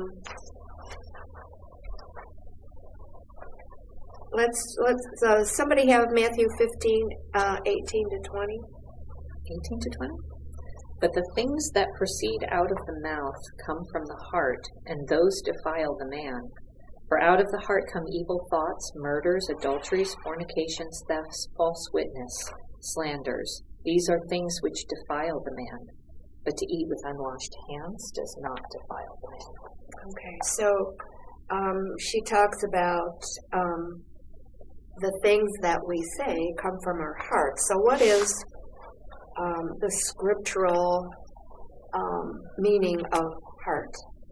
let's somebody have Matthew 15, 18 to 20. 18 to 20? But the things that proceed out of the mouth come from the heart, and those defile the man. For out of the heart come evil thoughts, murders, adulteries, fornications, thefts, false witness, slanders. These are things which defile the man. But to eat with unwashed hands does not defile the man. Okay, so she talks about the things that we say come from our heart. So what is the scriptural meaning of heart.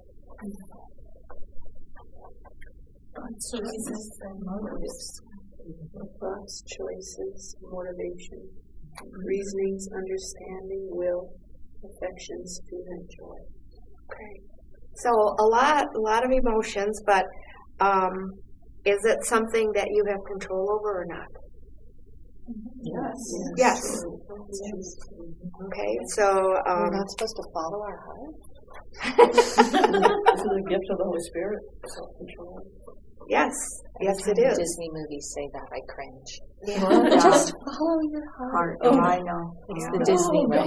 Choices and motives. Thoughts, choices, motivation, reasonings, understanding, will, affections, fear, and joy. Okay. So a lot of emotions, but is it something that you have control over or not? Yes. Okay. So We're not supposed to follow our heart? This is a gift of the Holy Spirit, self-control. yes, it is. Disney movies say that, I cringe. Yeah. Just follow your heart. Oh, I know. It's the Disney way.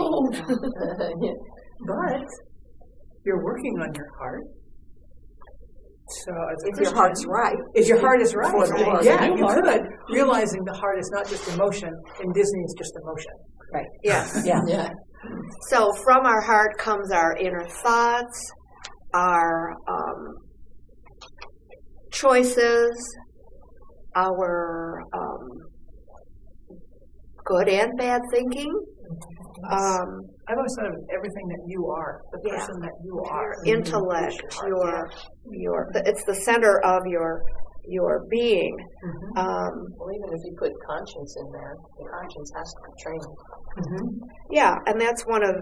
But you're working on your heart. So as a If your Christian, heart's right. if your heart is right, For the Lord. yeah, you could. Realizing the heart is not just emotion, and Disney is just emotion. Right. Yes. Yeah. So from our heart comes our inner thoughts, our choices, our good and bad thinking. I've always thought of everything that you are, the Yeah. person that you are. Intellect, it's the center of your being. Well, even if you put conscience in there, the conscience has to be trained. Yeah, and that's one of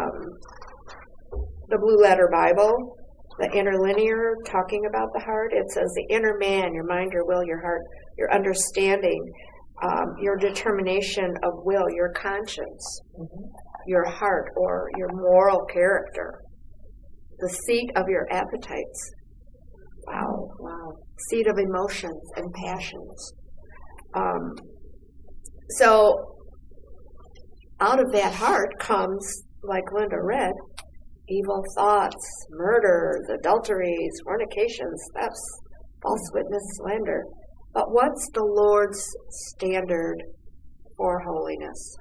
the Blue Letter Bible, the interlinear, talking about the heart. It says the inner man, your mind, your will, your heart, your understanding, your determination of will, your conscience, your heart, or your moral character, the seat of your appetites. Wow. Seat of emotions and passions. So out of that heart comes, like Linda read, evil thoughts, murders, adulteries, fornications, thefts, false witness, slander. But what's the Lord's standard for holiness?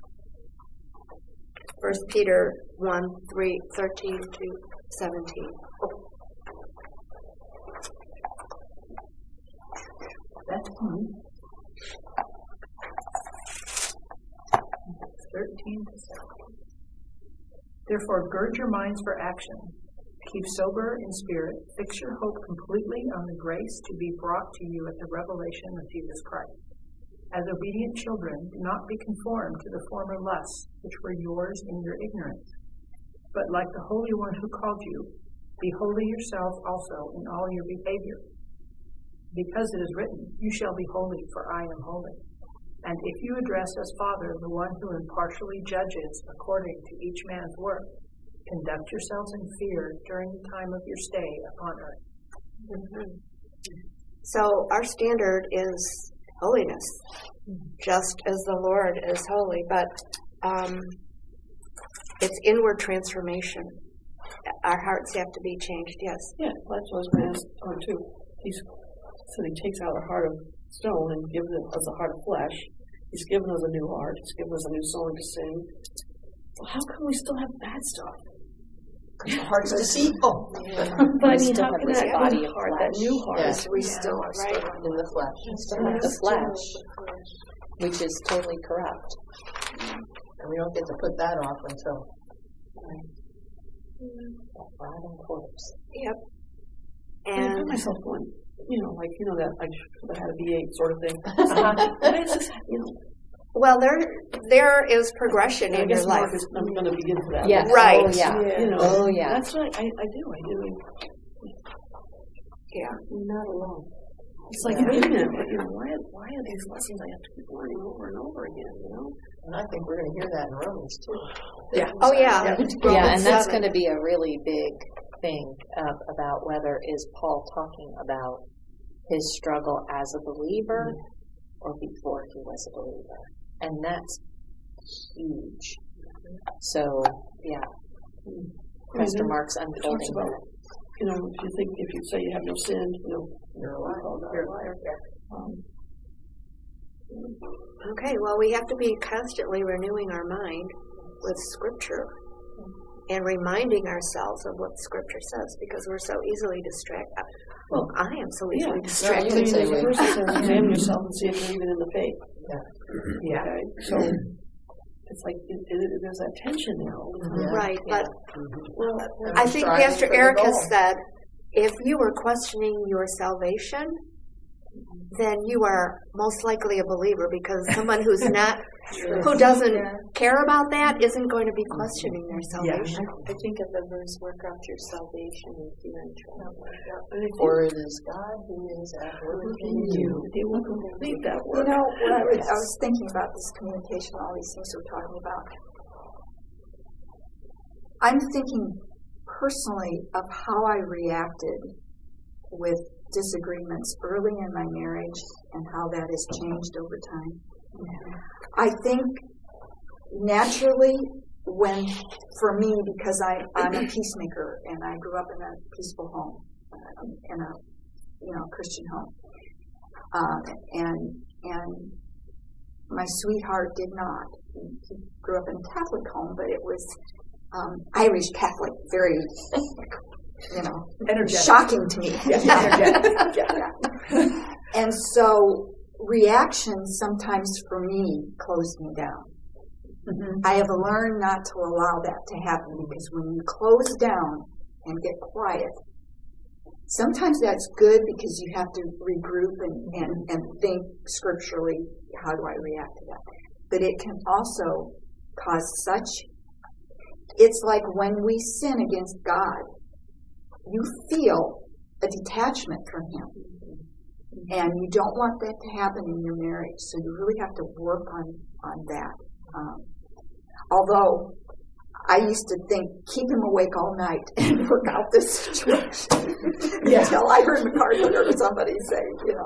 1 Peter 1:13 to 17. That's 13 to 17. Therefore, gird your minds for action. Keep sober in spirit. Fix your hope completely on the grace to be brought to you at the revelation of Jesus Christ. As obedient children, do not be conformed to the former lusts which were yours in your ignorance. But like the Holy One who called you, be holy yourselves also in all your behavior. Because it is written, you shall be holy, for I am holy. And if you address as Father the one who impartially judges according to each man's work, conduct yourselves in fear during the time of your stay upon earth. So our standard is holiness, just as the Lord is holy. But it's inward transformation. Our hearts have to be changed, yes. Yeah, that's what I was going to ask on too. So he takes out a heart of stone and gives us a heart of flesh. He's given us a new heart. He's given us a new song to sing. Well, how come we still have bad stuff? Because the heart's deceitful. But I mean, how can that body of heart, flesh. that new heart, Yes. We still, right? In the flesh. Still have the flesh, which is totally corrupt. And we don't get to put that off until Rotting corpse. Yep. I And find myself going, that I should have had a V8 sort of thing. Why is this, well, there is progression I in guess your life. Mark is, I'm going to begin for that. Yeah. Right. Oh, yeah. Oh, yeah. That's what I do. Yeah. You're not alone. It's like, wait a minute, why are these lessons I have to keep learning over and over again, And I think we're going to hear that in Romans too. Yeah. Oh, yeah. Yeah, and that's 7. going to be a really big thing about whether is Paul talking about his struggle as a believer or before he was a believer. And that's huge. So, yeah. Pastor Mark's unfolding about, that. If you think, if you say you have no sin, You're a liar. you're a liar. Okay, well, we have to be constantly renewing our mind with Scripture and reminding ourselves of what Scripture says, because we're so easily distracted. Well, I am so easily distracted. you can say The verse says, examine yourself and see if you're even in the faith. Yeah. Okay? So, it's like there's that tension there all the time. Right, but Well, I think Pastor Eric has said, if you are questioning your salvation, then you are most likely a believer, because someone who doesn't care about that isn't going to be questioning their salvation. I think of the verse, work out your salvation with fear and trembling. For it is God who is at work in you. They will complete that You work. know, when I was thinking about this communication, all these things we're talking about, I'm thinking personally of how I reacted with disagreements early in my marriage and how that has changed over time. I think naturally, for me, because I'm a peacemaker and I grew up in a peaceful home, in a Christian home, and my sweetheart did not. He grew up in a Catholic home, but it was Irish Catholic, very Energetic. shocking to me. Yeah. And so reactions sometimes for me closed me down. Mm-hmm. I have learned not to allow that to happen, because when you close down and get quiet, sometimes that's good because you have to regroup and think scripturally, how do I react to that? But it can also cause it's like when we sin against God, you feel a detachment from Him. And you don't want that to happen in your marriage, so you really have to work on that. Although I used to think, keep him awake all night and work out this situation. Until I heard MacArthur or somebody say,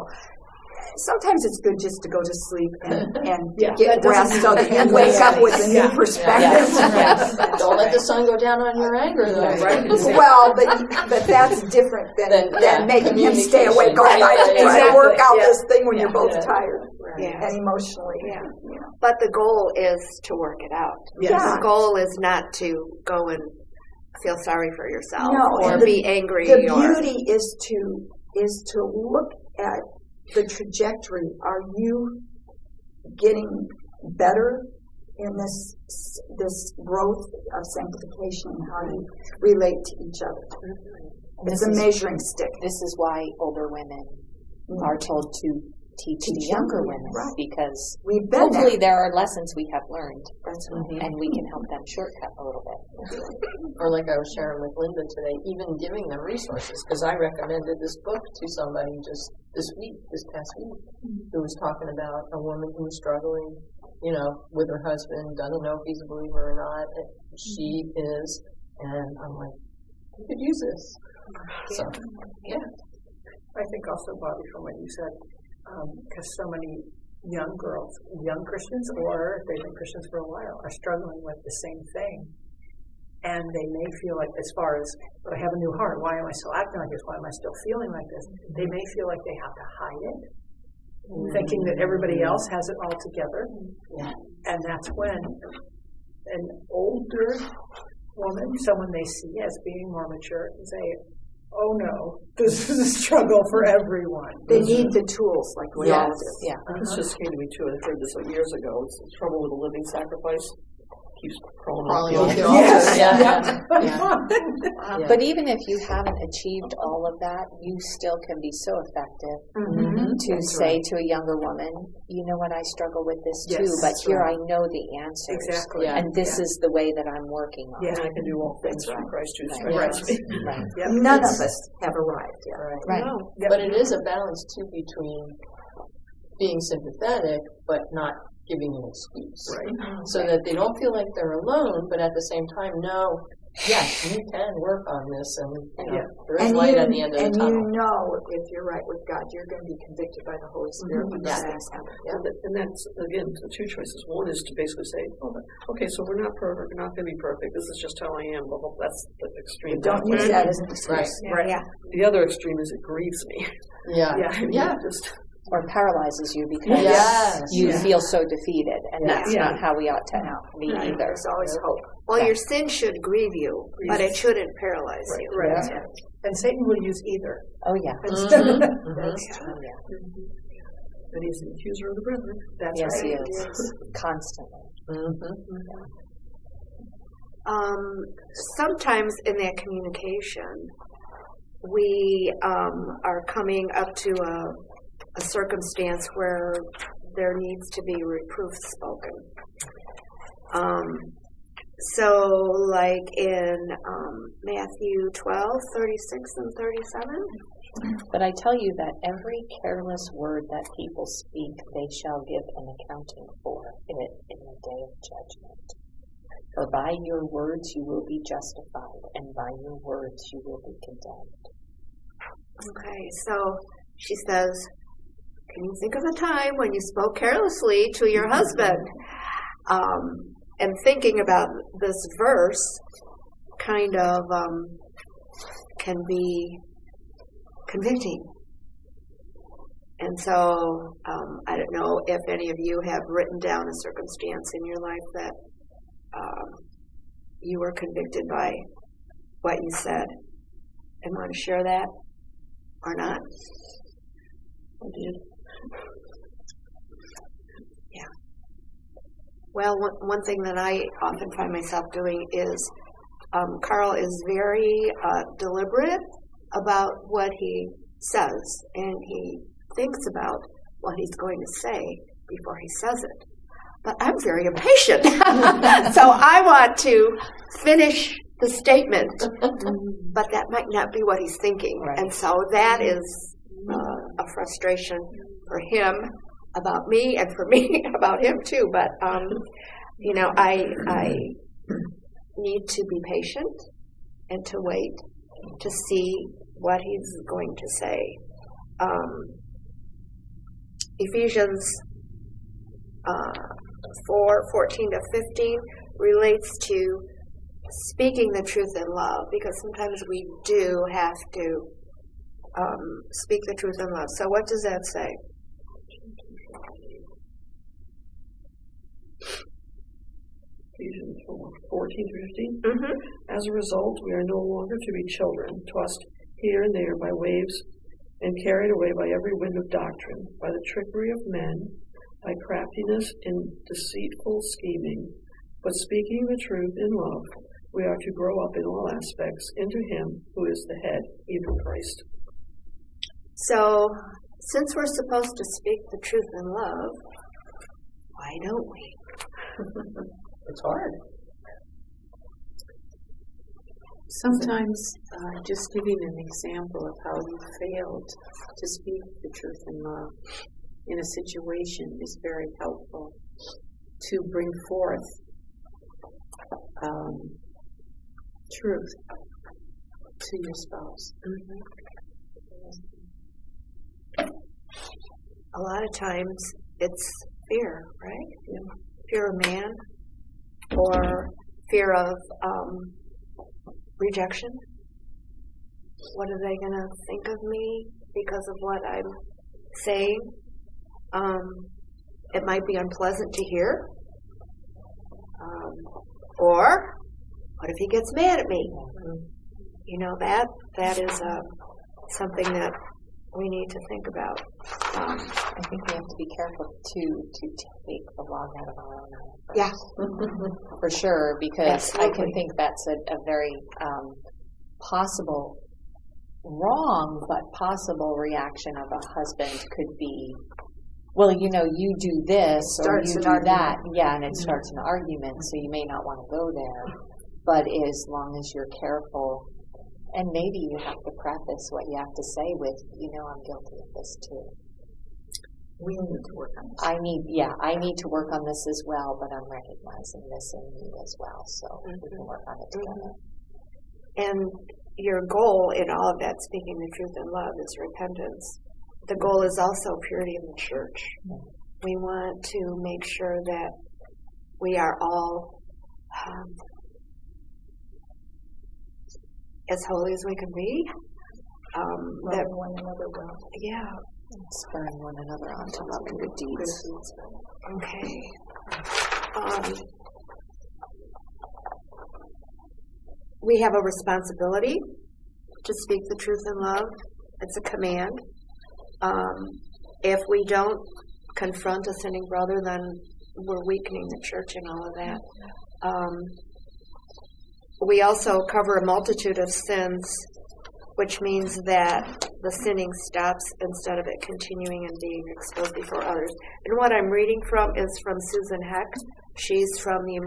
sometimes it's good just to go to sleep and get rest so that you wake up with a new perspective. Don't let the sun go down on your anger, though, right? Well, but that's different than making him stay awake all night to try to work out this thing when you're both tired and emotionally. Yeah. But the goal is to work it out. Yes. The goal is not to go and feel sorry for yourself or the, be angry. The beauty is to look at the trajectory. Are you getting better in this growth of sanctification and how you relate to each other? It's a measuring stick. This is why older women are told to teach the younger women, because we've been hopefully there are lessons we have learned, That's right. and we can help them shortcut a little bit. Or like I was sharing with Linda today, even giving them resources, because I recommended this book to somebody just this past week, who was talking about a woman who was struggling, with her husband, doesn't know if he's a believer or not. She is, and I'm like, you could use this. So, yeah. I think also, Bobby, from what you said, because so many young girls, young Christians, or if they've been Christians for a while, are struggling with the same thing. And they may feel like, as far as, but I have a new heart, why am I still acting like this? Why am I still feeling like this? They may feel like they have to hide it, thinking that everybody else has it all together. And that's when an older woman, someone they see as being more mature, can say, oh no, this is a struggle for everyone. They need the tools like we all do. Yeah. This just came to me too. I heard this years ago. It's the trouble with a living sacrifice. Keeps crawling Crawling up the Yeah. But even if you haven't achieved all of that, you still can be so effective to say to a younger woman, you know what, I struggle with this too, but here I know the answers. Exactly. And this is the way that I'm working on. Yeah. And I can do all things through Christ who Right. strengthens me. Right. None of us have arrived yet. Right. But it is a balance, too, between being sympathetic, but not giving an excuse. Right. So that they don't feel like they're alone, but at the same time, no, yes, you can work on this, and there is light at the end of the tunnel. And if you're right with God, you're going to be convicted by the Holy Spirit when these things happen. And that's, again, the two choices. One is to basically say, okay, so we're not perfect, we're not going to be perfect, this is just how I am. Well, that's the extreme. But don't use that as an excuse. Right. The other extreme is it grieves me. Or paralyzes you because you feel so defeated, and that's not how we ought to be either. There's always hope. Well, your sin should grieve you, but it shouldn't paralyze you. Right. And Satan will use either. Oh yeah. That's true. But he's the accuser of the brethren. That's Yes, right. he is. Constantly. Sometimes in that communication, we are coming up to a circumstance where there needs to be reproof spoken. So, like in Matthew 12:36 and 37. But I tell you that every careless word that people speak, they shall give an accounting for it in the day of judgment. For by your words you will be justified, and by your words you will be condemned. Okay, so she says, can you think of a time when you spoke carelessly to your husband? And thinking about this verse kind of can be convicting. And so I don't know if any of you have written down a circumstance in your life that you were convicted by what you said and want to share that or not. I did. Yeah. Well, one thing that I often find myself doing is Carl is very deliberate about what he says, and he thinks about what he's going to say before he says it. But I'm very impatient, so I want to finish the statement, but that might not be what he's thinking. Right. And so that is a frustration for him about me, and for me about him too. But you know, I need to be patient and to wait to see what he's going to say. Ephesians 4:14-15 relates to speaking the truth in love, because sometimes we do have to speak the truth in love. So what does that say? Ephesians 4:14-15. Mm-hmm. As a result, we are no longer to be children, tossed here and there by waves and carried away by every wind of doctrine, by the trickery of men, by craftiness and deceitful scheming. But speaking the truth in love, we are to grow up in all aspects into Him who is the head, even Christ. So, since we're supposed to speak the truth in love, why don't we? It's hard. Sometimes just giving an example of how you failed to speak the truth in love in a situation is very helpful to bring forth truth to your spouse. A lot of times it's fear, right? Yeah. Fear of man, or fear of rejection. What are they going to think of me because of what I'm saying? It might be unpleasant to hear. Or, what if he gets mad at me? You know, that is something that we need to think about. I think we have to be careful to take the log out of our own eye. Yeah. For sure, because Absolutely. I can think that's a very possible, wrong but possible reaction of a husband could be, well, you know, you do this or Starts you an do that. argument. Yeah, and it starts an argument, so you may not want to go there. But as long as you're careful, and maybe you have to preface what you have to say with, you know, I'm guilty of this too. We need to work on this. I need to work on this as well, but I'm recognizing this in me as well, so we can work on it together. And your goal in all of that, speaking the truth in love, is repentance. The goal is also purity in the church. We want to make sure that we are all as holy as we can be. That one another well. Yeah. Spurring one another on to love and good deeds. Okay. We have a responsibility to speak the truth in love. It's a command. if we don't confront a sinning brother, then we're weakening the church and all of that. We also cover a multitude of sins, which means that the sinning stops instead of it continuing and being exposed before others. And what I'm reading from is from Susan Heck. She's from the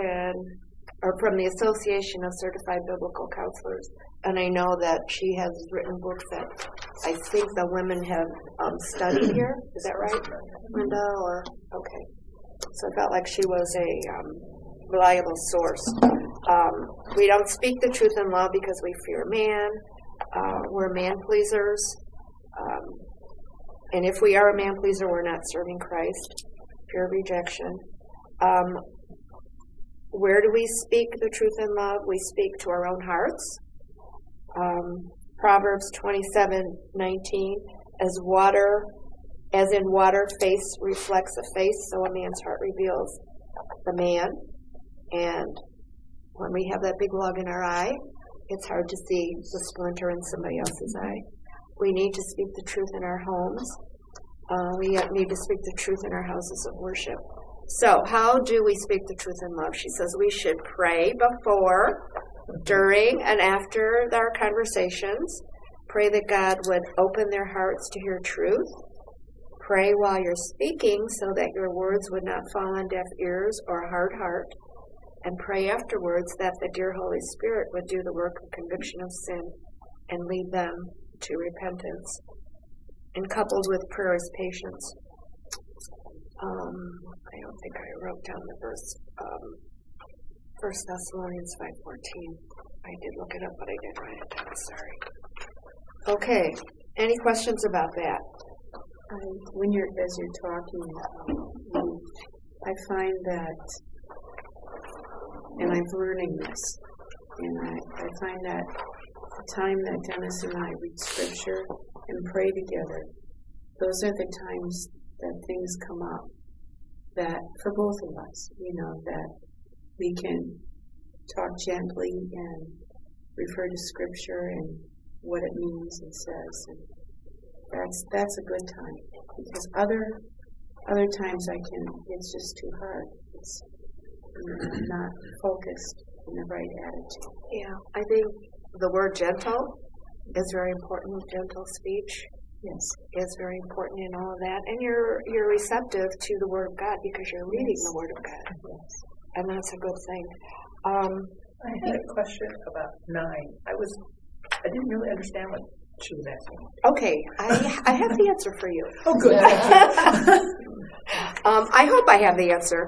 Association of Certified Biblical Counselors, and I know that she has written books that I think the women have studied here. Is that right, Linda? Or okay, so I felt like she was a reliable source. We don't speak the truth in love because we fear man. We're man pleasers, and if we are a man pleaser, we're not serving Christ. Pure rejection. Where do we speak the truth in love? We speak to our own hearts. Proverbs 27:19, as in water, face reflects a face, so a man's heart reveals the man. And when we have that big log in our eye, it's hard to see the splinter in somebody else's eye. We need to speak the truth in our homes. We need to speak the truth in our houses of worship. So how do we speak the truth in love? She says we should pray before, during, and after our conversations. Pray that God would open their hearts to hear truth. Pray while you're speaking so that your words would not fall on deaf ears or a hard heart. And pray afterwards that the dear Holy Spirit would do the work of conviction of sin and lead them to repentance. And coupled with prayer is patience. I don't think I wrote down the verse. 1 Thessalonians 5:14. I did look it up, but I didn't write it down. Sorry. Okay. Any questions about that? As you're talking, I find that, and I'm learning this, and I find that the time that Dennis and I read Scripture and pray together, those are the times that things come up that, for both of us, that we can talk gently and refer to Scripture and what it means and says. And that's a good time, because other times it's just too hard. It's not focused in the right attitude. Yeah, I think the word gentle is very important. Gentle speech, yes, is very important in all of that. And you're receptive to the Word of God because you're reading the Word of God, and that's a good thing. I had a question about 9. I didn't really understand what she was asking. Okay, I have the answer for you. Oh, good. I hope I have the answer.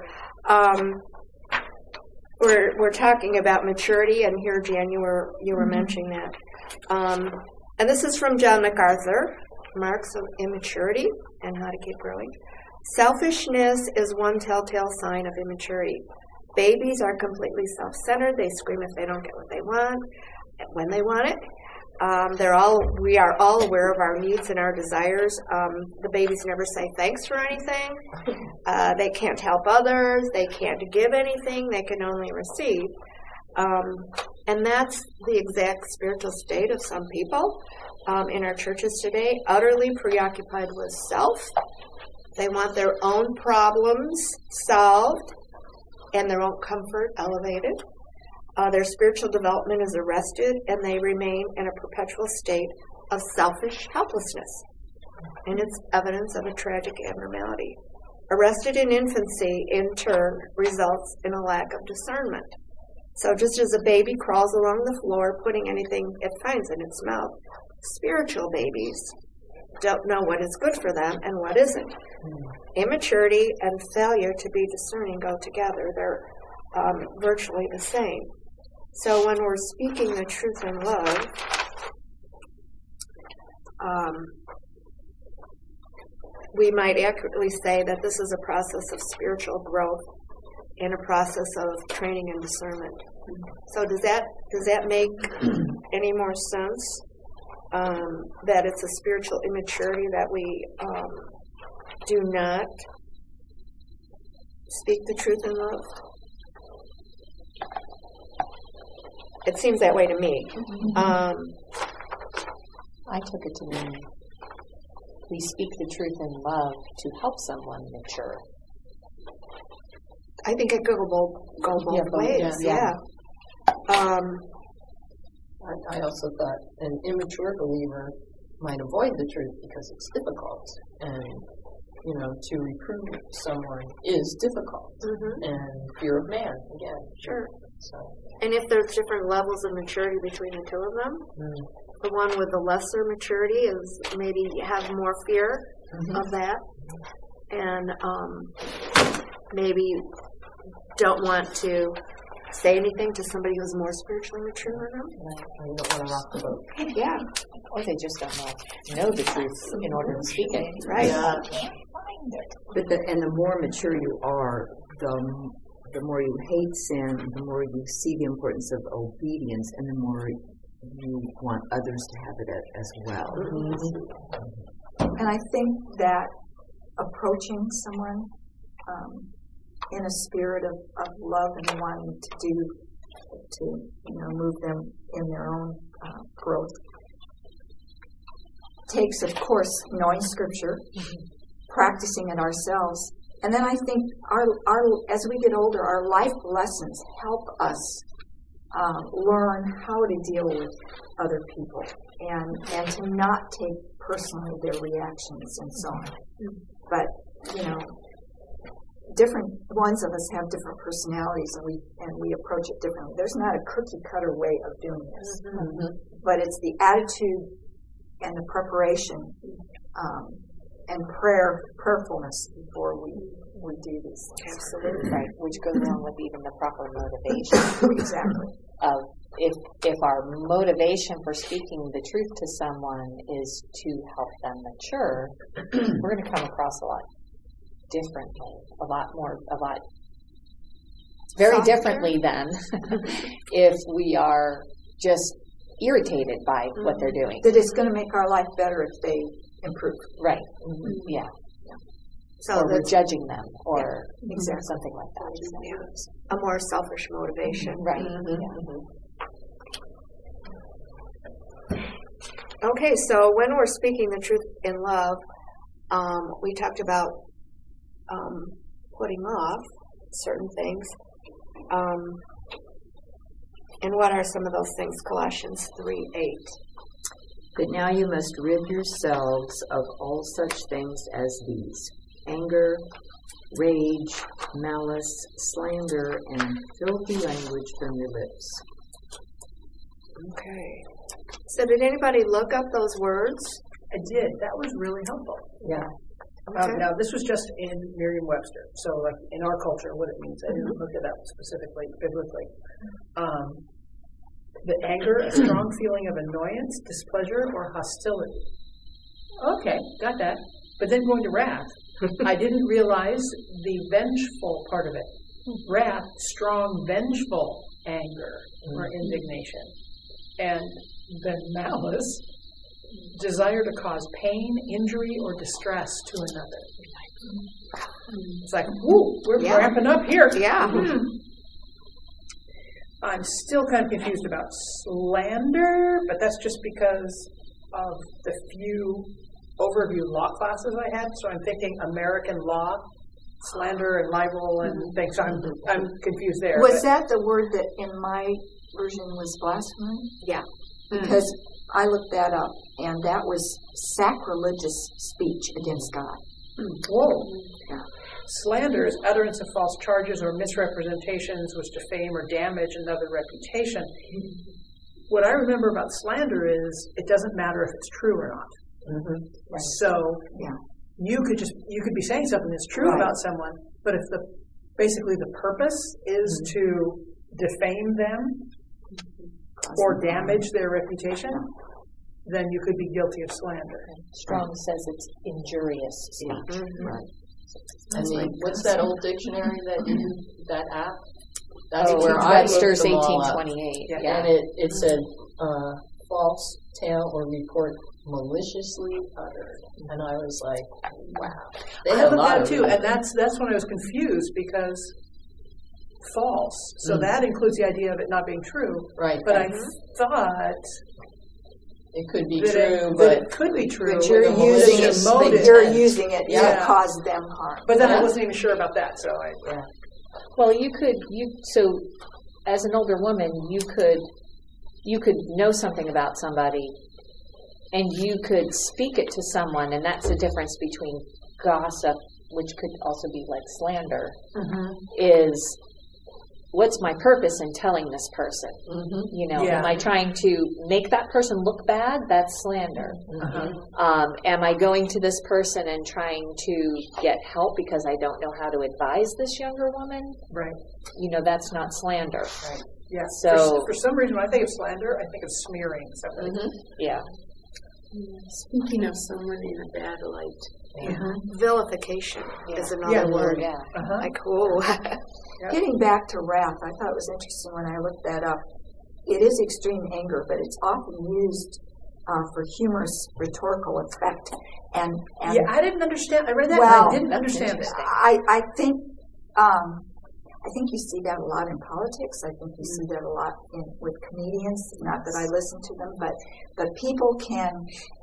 We're talking about maturity, and here, Jan, you were mentioning that. And this is from John MacArthur, Marks of Immaturity and How to Keep Growing. Selfishness is one telltale sign of immaturity. Babies are completely self-centered. They scream if they don't get what they want, when they want it. We are all aware of our needs and our desires. The babies never say thanks for anything. They can't help others. They can't give anything. They can only receive. And that's the exact spiritual state of some people in our churches today, utterly preoccupied with self. They want their own problems solved and their own comfort elevated. Their spiritual development is arrested, and they remain in a perpetual state of selfish helplessness. And it's evidence of a tragic abnormality. Arrested in infancy, in turn, results in a lack of discernment. So just as a baby crawls along the floor, putting anything it finds in its mouth, spiritual babies don't know what is good for them and what isn't. Immaturity and failure to be discerning go together. They're virtually the same. So when we're speaking the truth in love, we might accurately say that this is a process of spiritual growth and a process of training and discernment. So does that make any more sense? That it's a spiritual immaturity that we do not speak the truth in love? It seems that way to me. I took it to mean we speak the truth in love to help someone mature. I think it could go both ways. yeah. I also thought an immature believer might avoid the truth because it's difficult, and to reprove someone is difficult, and fear of man again. Sure. So, And if there's different levels of maturity between the two of them, the one with the lesser maturity is maybe have more fear of that, and maybe don't want to say anything to somebody who's more spiritually mature than them. you don't want to rock the boat. Yeah, Or they just don't know the truth in order to speak it. right. But the more mature you are, the more you hate sin, the more you see the importance of obedience, and the more you want others to have it as well. And I think that approaching someone in a spirit of love and wanting to move them in their own growth takes, of course, knowing Scripture, practicing it ourselves, and then I think our as we get older, our life lessons help us learn how to deal with other people and to not take personally their reactions and so on. But different ones of us have different personalities, and we approach it differently. There's not a cookie cutter way of doing this, but it's the attitude and the preparation and prayerfulness before we do these things. Absolutely. Right, which goes along with even the proper motivation. Exactly. Of if our motivation for speaking the truth to someone is to help them mature, we're going to come across a lot differently, very Softer. Differently than if we are just irritated by what they're doing. That it's going to make our life better if they improve. Right. Yeah. So Or we're that's judging them, or Exactly. something like that. a more selfish motivation. Right. Okay, so when we're speaking the truth in love, we talked about putting off certain things. And what are some of those things? Colossians 3:8. But now you must rid yourselves of all such things as these: anger, rage, malice, slander, and filthy language from your lips. Okay. So did anybody look up those words? I did. That was really helpful. Yeah. Okay. Now, this was just in Merriam-Webster. So, like, in our culture, what it means. I didn't look it up specifically, biblically. The anger, a strong feeling of annoyance, displeasure, or hostility. Okay, got that. But then going to wrath, I didn't realize the vengeful part of it. Wrath, strong, vengeful anger or indignation. And then malice, desire to cause pain, injury, or distress to another. It's like, whoo, we're ramping up here. Yeah. I'm still kind of confused about slander, but that's just because of the few overview law classes I had. So I'm thinking American law, slander and libel and things. I'm confused there. Was that the word that in my version was blasphemy? Yeah. Because I looked that up, and that was sacrilegious speech against God. Whoa. Yeah. Slander is utterance of false charges or misrepresentations which defame or damage another reputation. What I remember about slander is it doesn't matter if it's true or not. Right. So Yeah. you could be saying something that's true Right. about someone, but if basically the purpose is to defame them or damage their reputation, then you could be guilty of slander. Strong says it's injurious speech. Right. And what's that old dictionary that app? That's Oh, where I Webster's looked them all up. 1828. Yeah. And it said false tale or report maliciously uttered. And I was like, wow. They I had a looked lot at of it too, them. and that's when I was confused because false. So that includes the idea of it not being true. Right. But I thought It could be that true, that but it could be true. But you're with a using it. malicious But motive. you're using it Yeah. to cause them harm. But then I Yeah. wasn't even sure about that, so I. Well, so as an older woman, you could know something about somebody, and you could speak it to someone, and that's the difference between gossip, which could also be like slander, is what's my purpose in telling this person? You know, Yeah. am I trying to make that person look bad? That's slander. Am I going to this person and trying to get help because I don't know how to advise this younger woman? Right. You know, that's not slander. Yeah. So- for some reason, when I think of slander, I think of smearing somebody. Yeah. Speaking of someone in a bad light. Vilification is another Yeah. word. Yeah. Like, oh. Getting back to wrath, I thought it was interesting when I looked that up. It is extreme anger, but it's often used for humorous rhetorical effect. And Yeah, I didn't understand. I read that Well, and I didn't understand that. I think you see that a lot in politics. I think you see that a lot with comedians. Not that I listen to them, but people can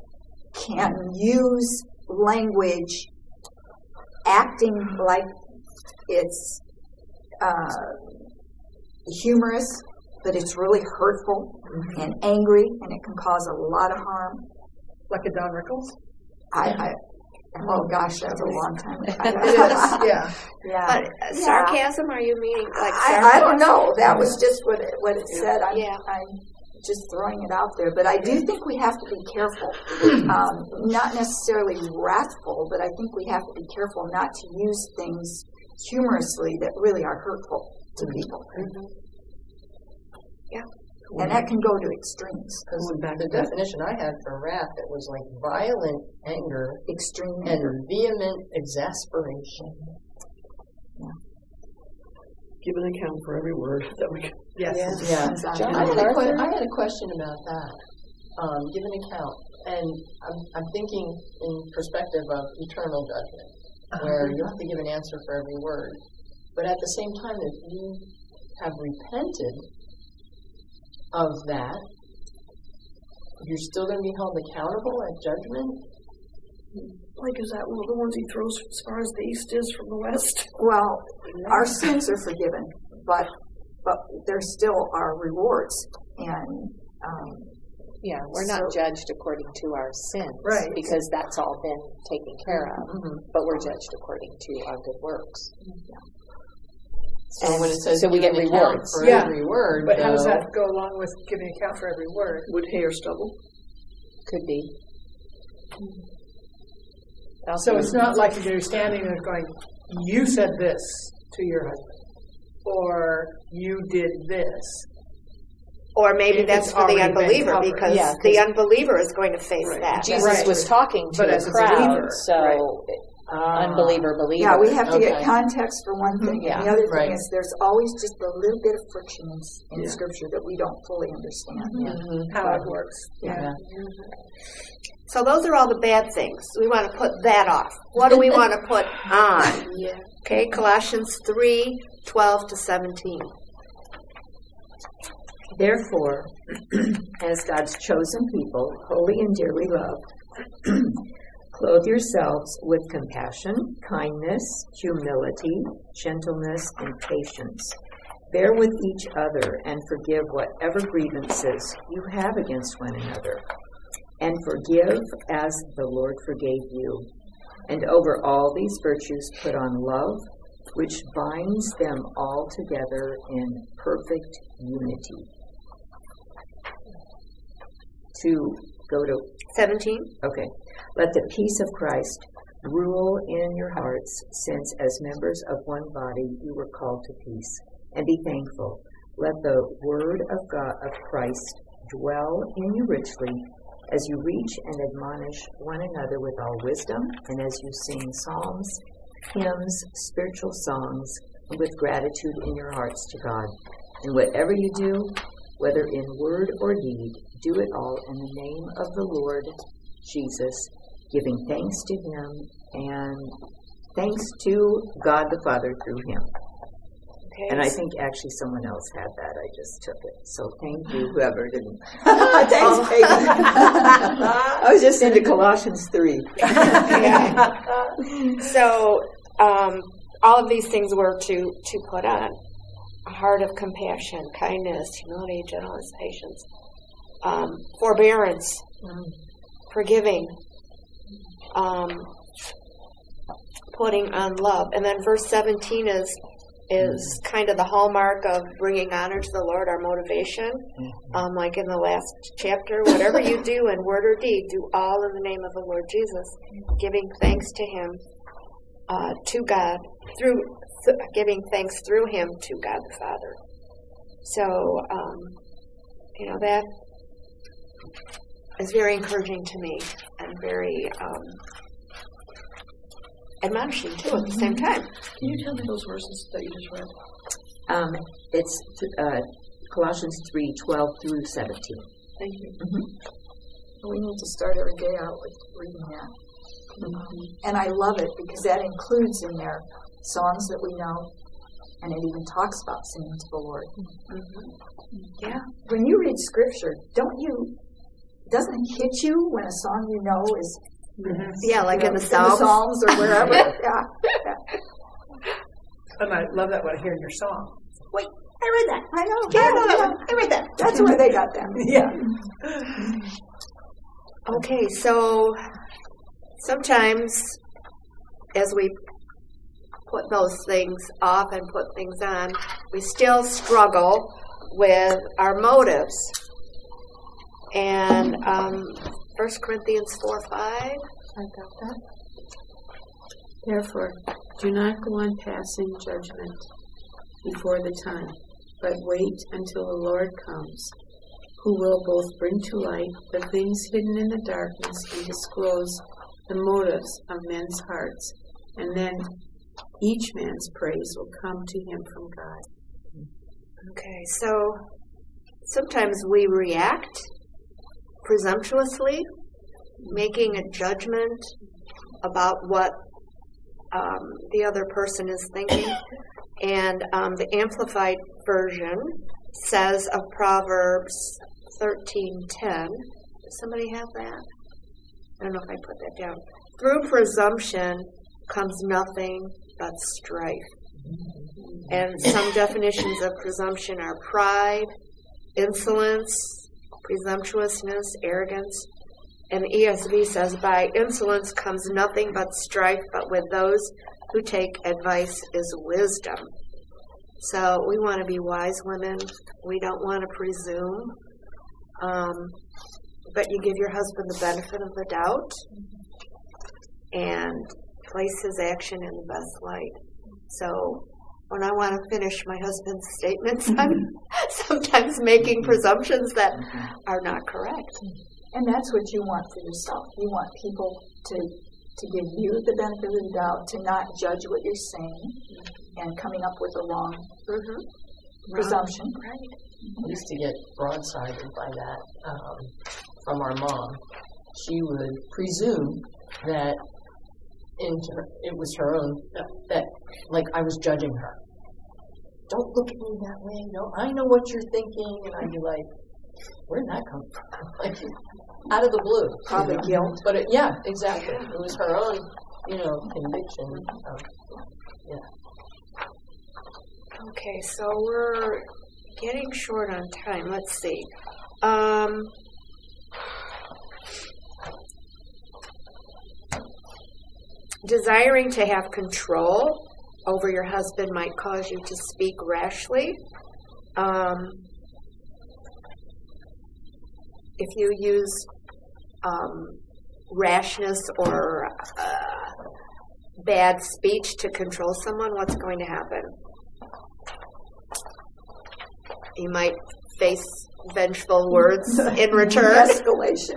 use language acting like it's humorous, but it's really hurtful and angry, and it can cause a lot of harm. Like a Don Rickles? Oh gosh, that's a long time ago. It is, yeah. Yeah. But sarcasm, are you meaning like I don't know. That was just what it said. I'm just throwing it out there. But I do think we have to be careful. Not necessarily wrathful, but I think we have to be careful not to use things humorously that really are hurtful to people. Yeah. And that can go to extremes. because the definition I had for wrath, it was like violent anger Extreme and anger. vehement exasperation. Give an account for every word that we can. Yes. Yeah. Exactly. I had a question about that. Give an account, and I'm thinking in perspective of eternal judgment, where you have to give an answer for every word. But at the same time, if you have repented of that, you're still going to be held accountable at judgment? Like, is that one of the ones he throws as far as the east is from the west? Well, our sins are forgiven, but there still are rewards, and Yeah, we're not judged according to our sins, Right. because that's all been taken care of. But we're judged according to our good works. So when it says so we give get an account rewards. for Yeah. every word, But how does though, that go along with giving account for every word? Wood, hay, or stubble? Could be. So it's not like you're standing there going, you said this to your husband, or you did this. Or maybe If that's it's for the already been unbeliever, covered. because Yeah, the unbeliever is going to face that. Jesus Right. was talking to But a as a crowd, believer, so unbeliever, believer. yeah, we have to get context for one thing, and the other thing Right. is there's always just a little bit of friction in Scripture that we don't fully understand. How it works. Yeah. So those are all the bad things. We want to put that off. What do we want to put on? Okay, Colossians 3:12-17. Therefore, as God's chosen people, holy and dearly loved, clothe yourselves with compassion, kindness, humility, gentleness, and patience. Bear with each other and forgive whatever grievances you have against one another. And forgive as the Lord forgave you. And over all these virtues put on love, which binds them all together in perfect unity. To go to 17. Okay. Let the peace of Christ rule in your hearts, since as members of one body you were called to peace. And be thankful. Let the word of God of Christ dwell in you richly, as you reach and admonish one another with all wisdom, and as you sing psalms, hymns, spiritual songs, and with gratitude in your hearts to God. And whatever you do, whether in word or deed, do it all in the name of the Lord Jesus, giving thanks to Him and thanks to God the Father through Him. Okay. And I think actually someone else had that. I just took it. So thank you, whoever didn't. Thanks, Peggy. I was just into Colossians 3. Yeah. So all of these things were to put on a heart of compassion, kindness, humility, gentleness, patience, forbearance, forgiving, putting on love. And then verse 17 is kind of the hallmark of bringing honor to the Lord, our motivation. Like in the last chapter, whatever you do in word or deed, do all in the name of the Lord Jesus, giving thanks to Him, to God, giving thanks through Him to God the Father. So, that is very encouraging to me and very admonishing too at the same time. Can you tell me those verses that you just read? It's Colossians 3:12 through 17. Thank you. We need to start every day out with reading that. And I love it because that includes in there songs that we know, and it even talks about singing to the Lord. Yeah. When you read Scripture, doesn't it hit you when a song you know is Yeah, like in the in Psalms. the Psalms or wherever? Yeah. And I love that when I hear your song. Wait, I read that. I know. Yeah, I know that one. I read that. That's where they got that. Yeah. Okay, so sometimes as we put those things off and put things on, we still struggle with our motives. And 1 Corinthians 4:5. I got that. Therefore, do not go on passing judgment before the time, but wait until the Lord comes, who will both bring to light the things hidden in the darkness and disclose the motives of men's hearts, and then each man's praise will come to him from God. Okay, so sometimes we react presumptuously, making a judgment about what the other person is thinking. And the Amplified Version says of Proverbs 13:10. Does somebody have that? I don't know if I put that down. Through presumption comes nothing but strife. And some definitions of presumption are pride, insolence, presumptuousness, arrogance. And the ESV says, by insolence comes nothing but strife, but with those who take advice is wisdom. So we want to be wise women. We don't want to presume. But you give your husband the benefit of the doubt and place his action in the best light. So when I want to finish my husband's statements, I'm sometimes making presumptions that are not correct. And that's what you want for yourself. You want people to give you the benefit of the doubt, to not judge what you're saying and coming up with a wrong presumption. Right. I used to get broadsided by that from our mom. She would presume that it was her own, that like I was judging her. Don't look at me that way. No, I know what you're thinking. And I'd be like, where did that come from? Like, out of the blue. Probably guilt. But yeah, exactly. It was her own, conviction. Okay, so we're getting short on time. Let's see. Desiring to have control over your husband might cause you to speak rashly. If you use rashness or bad speech to control someone, what's going to happen? You might face vengeful words in return. Escalation.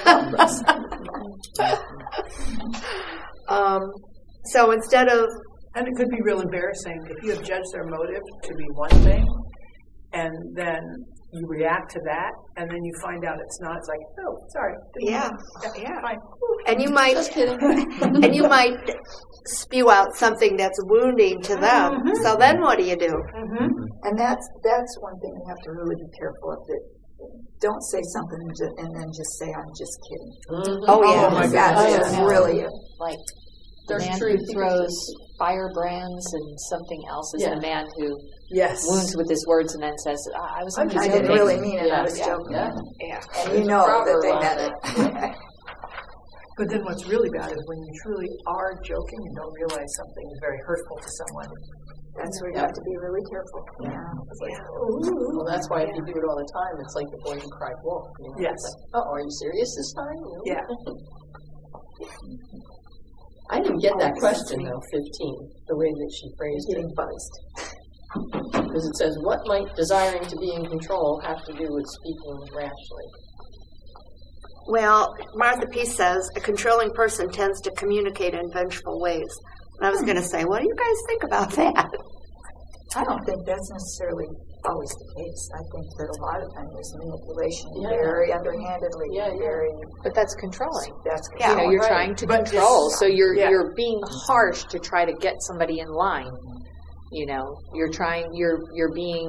So instead of... And it could be real embarrassing if you have judged their motive to be one thing, and then you react to that, and then you find out it's not. It's like, oh, sorry. Yeah. Fine. And you might, and you might spew out something that's wounding to them. So then what do you do? And that's one thing you have to really be careful of. That don't say something and then just say, I'm just kidding. Oh, yeah. my That's God. really a Like the There's man truth. who throws firebrands and something else is the man who Yes. wounds with his words and then says, I was only I joking. didn't really mean it. I Yeah, was yeah, joking. yeah. Yeah. And you know that Proverb they on meant it. it. But then what's really bad is when you truly are joking and don't realize something is very hurtful to someone. That's where you have to be really careful. Well, that's why if you do it all the time, it's like the boy who cried wolf. You know? Yes. It's like, oh, are you serious this time? You know? Yeah. I didn't get that question, though, 15, the way that she phrased it. Getting buzzed. Because it says, what might desiring to be in control have to do with speaking rashly? Well, Martha P. says, a controlling person tends to communicate in vengeful ways. And I was going to say, what do you guys think about that? I don't think that's necessarily always the case. I think that a lot of times there's manipulation very underhandedly. Very. But that's controlling. That's Yeah. You know, you're right. trying to But control, this- so yeah. you're being harsh to try to get somebody in line. You know, you're being,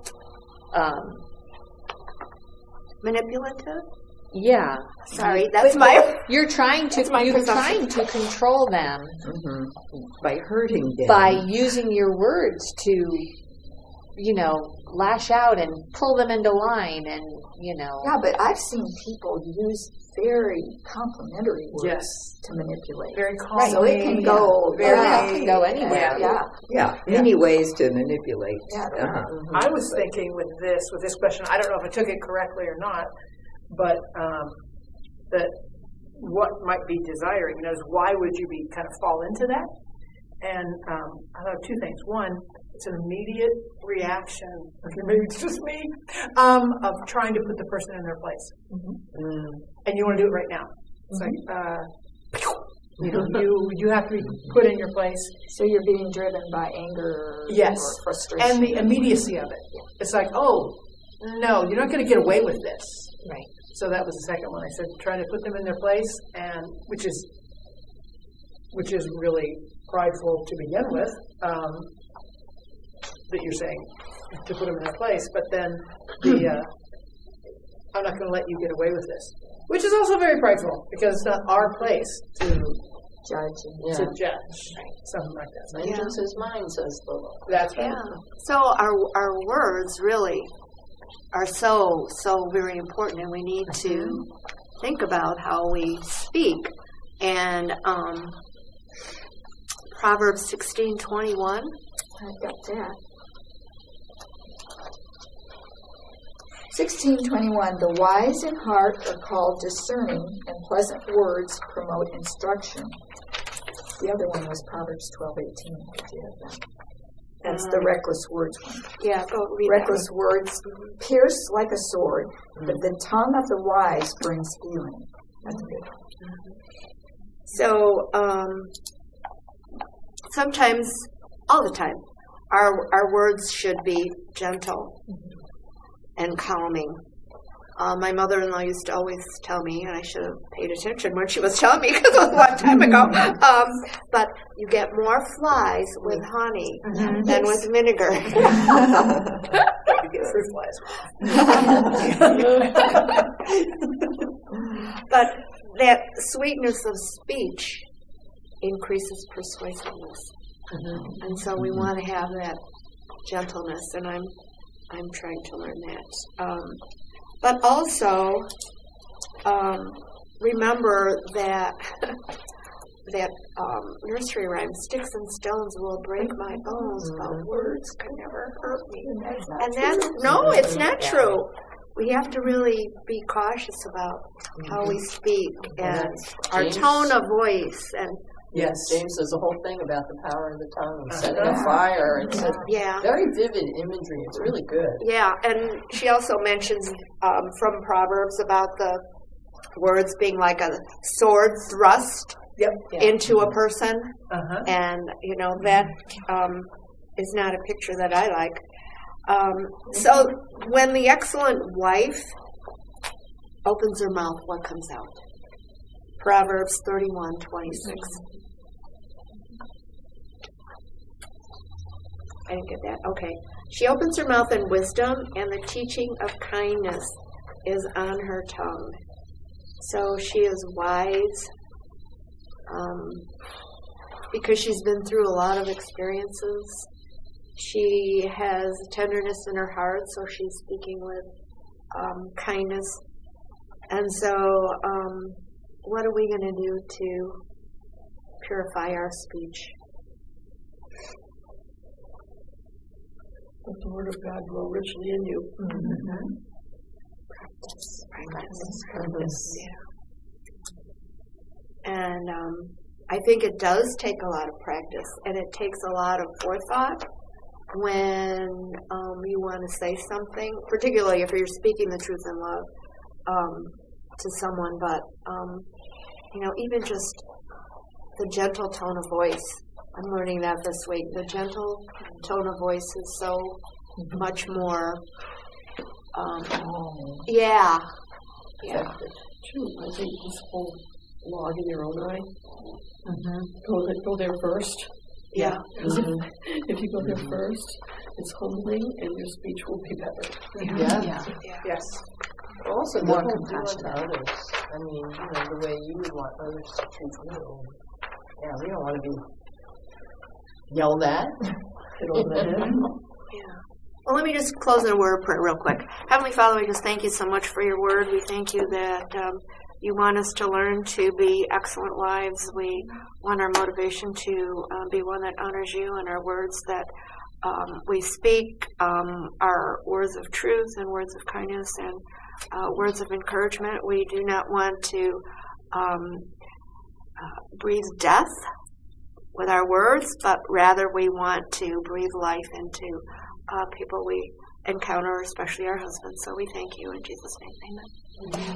Manipulative? yeah. Sorry, that's my... You're trying to control them By hurting them. by using your words to, you know, lash out and pull them into line, and you know. Yeah, but I've seen people use very complimentary words Yes. to manipulate. Very calming. So it can go Very- It can go anywhere. Yeah. Many ways to manipulate. Yeah. I was thinking with this question, I don't know if I took it correctly or not, but that what might be desiring, you know, is why would you be kind of fall into that? And I thought two things. One, it's an immediate reaction, maybe it's just me, of trying to put the person in their place. And you want to do it right now. It's like, you know, you have to be put in your place. So you're being driven by anger Yes. or frustration. And the immediacy of it. It's like, oh, no, you're not going to get away with this. Right. So that was the second one. I said, trying to put them in their place, and which is really prideful to begin with, that you're saying to put them in their place. But then I'm not going to let you get away with this, which is also very prideful because it's not our place to judge. to judge something like that. Vengeance is mine, says the Lord. That's right. Yeah. So our words really are so very important, and we need to think about how we speak. And Proverbs 16:21. I've got that. 16:21. The wise in heart are called discerning, and pleasant words promote instruction. The other one was Proverbs 12:18. Did you have that? That's the reckless words one. Yeah, go read Reckless words pierce like a sword, but the tongue of the wise brings healing. That's good. So sometimes, all the time, our words should be gentle and calming. My mother-in-law used to always tell me, and I should have paid attention when she was telling me because it was a long time ago, but you get more flies with honey than with vinegar. You get fruit flies. But that sweetness of speech increases persuasiveness. And so we want to have that gentleness, and I'm trying to learn that. But also, remember that nursery rhyme, sticks and stones will break my bones, but words can never hurt me. And it's not true. We have to really be cautious about how we speak and our James. tone of voice. And Yes. James says the whole thing about the power of the tongue and setting a fire. It's yeah. very vivid imagery. It's really good. Yeah, and she also mentions from Proverbs about the words being like a sword thrust into a person, and you know that is not a picture that I like. So when the excellent wife opens her mouth, what comes out? Proverbs 31:26. I didn't get that. Okay. She opens her mouth in wisdom, and the teaching of kindness is on her tongue. So she is wise because she's been through a lot of experiences. She has tenderness in her heart, so she's speaking with kindness. And so what are we going to do to purify our speech? Let the word of God dwell richly in you. Mm-hmm. Practice. Yeah. And I think it does take a lot of practice, and it takes a lot of forethought when you want to say something, particularly if you're speaking the truth in love to someone. But even just the gentle tone of voice. I'm learning that this week. The gentle tone of voice is so much more. Yeah. True. I think this whole log in your own eye. Go there first. Yeah. If you go there first, it's humbling, and your speech will be better. Yeah. Yes. Also, More don't do compassion. unto others. I mean, the way you would want others to treat you. Yeah, we don't want to be yelled at. Well, let me just close in a word of prayer real quick. Heavenly Father, we just thank you so much for your word. We thank you that you want us to learn to be excellent wives. We want our motivation to be one that honors you, and our words that we speak are words of truth and words of kindness and words of encouragement. We do not want to breathe death with our words, but rather we want to breathe life into people we encounter, especially our husbands. So we thank you in Jesus' name. Amen.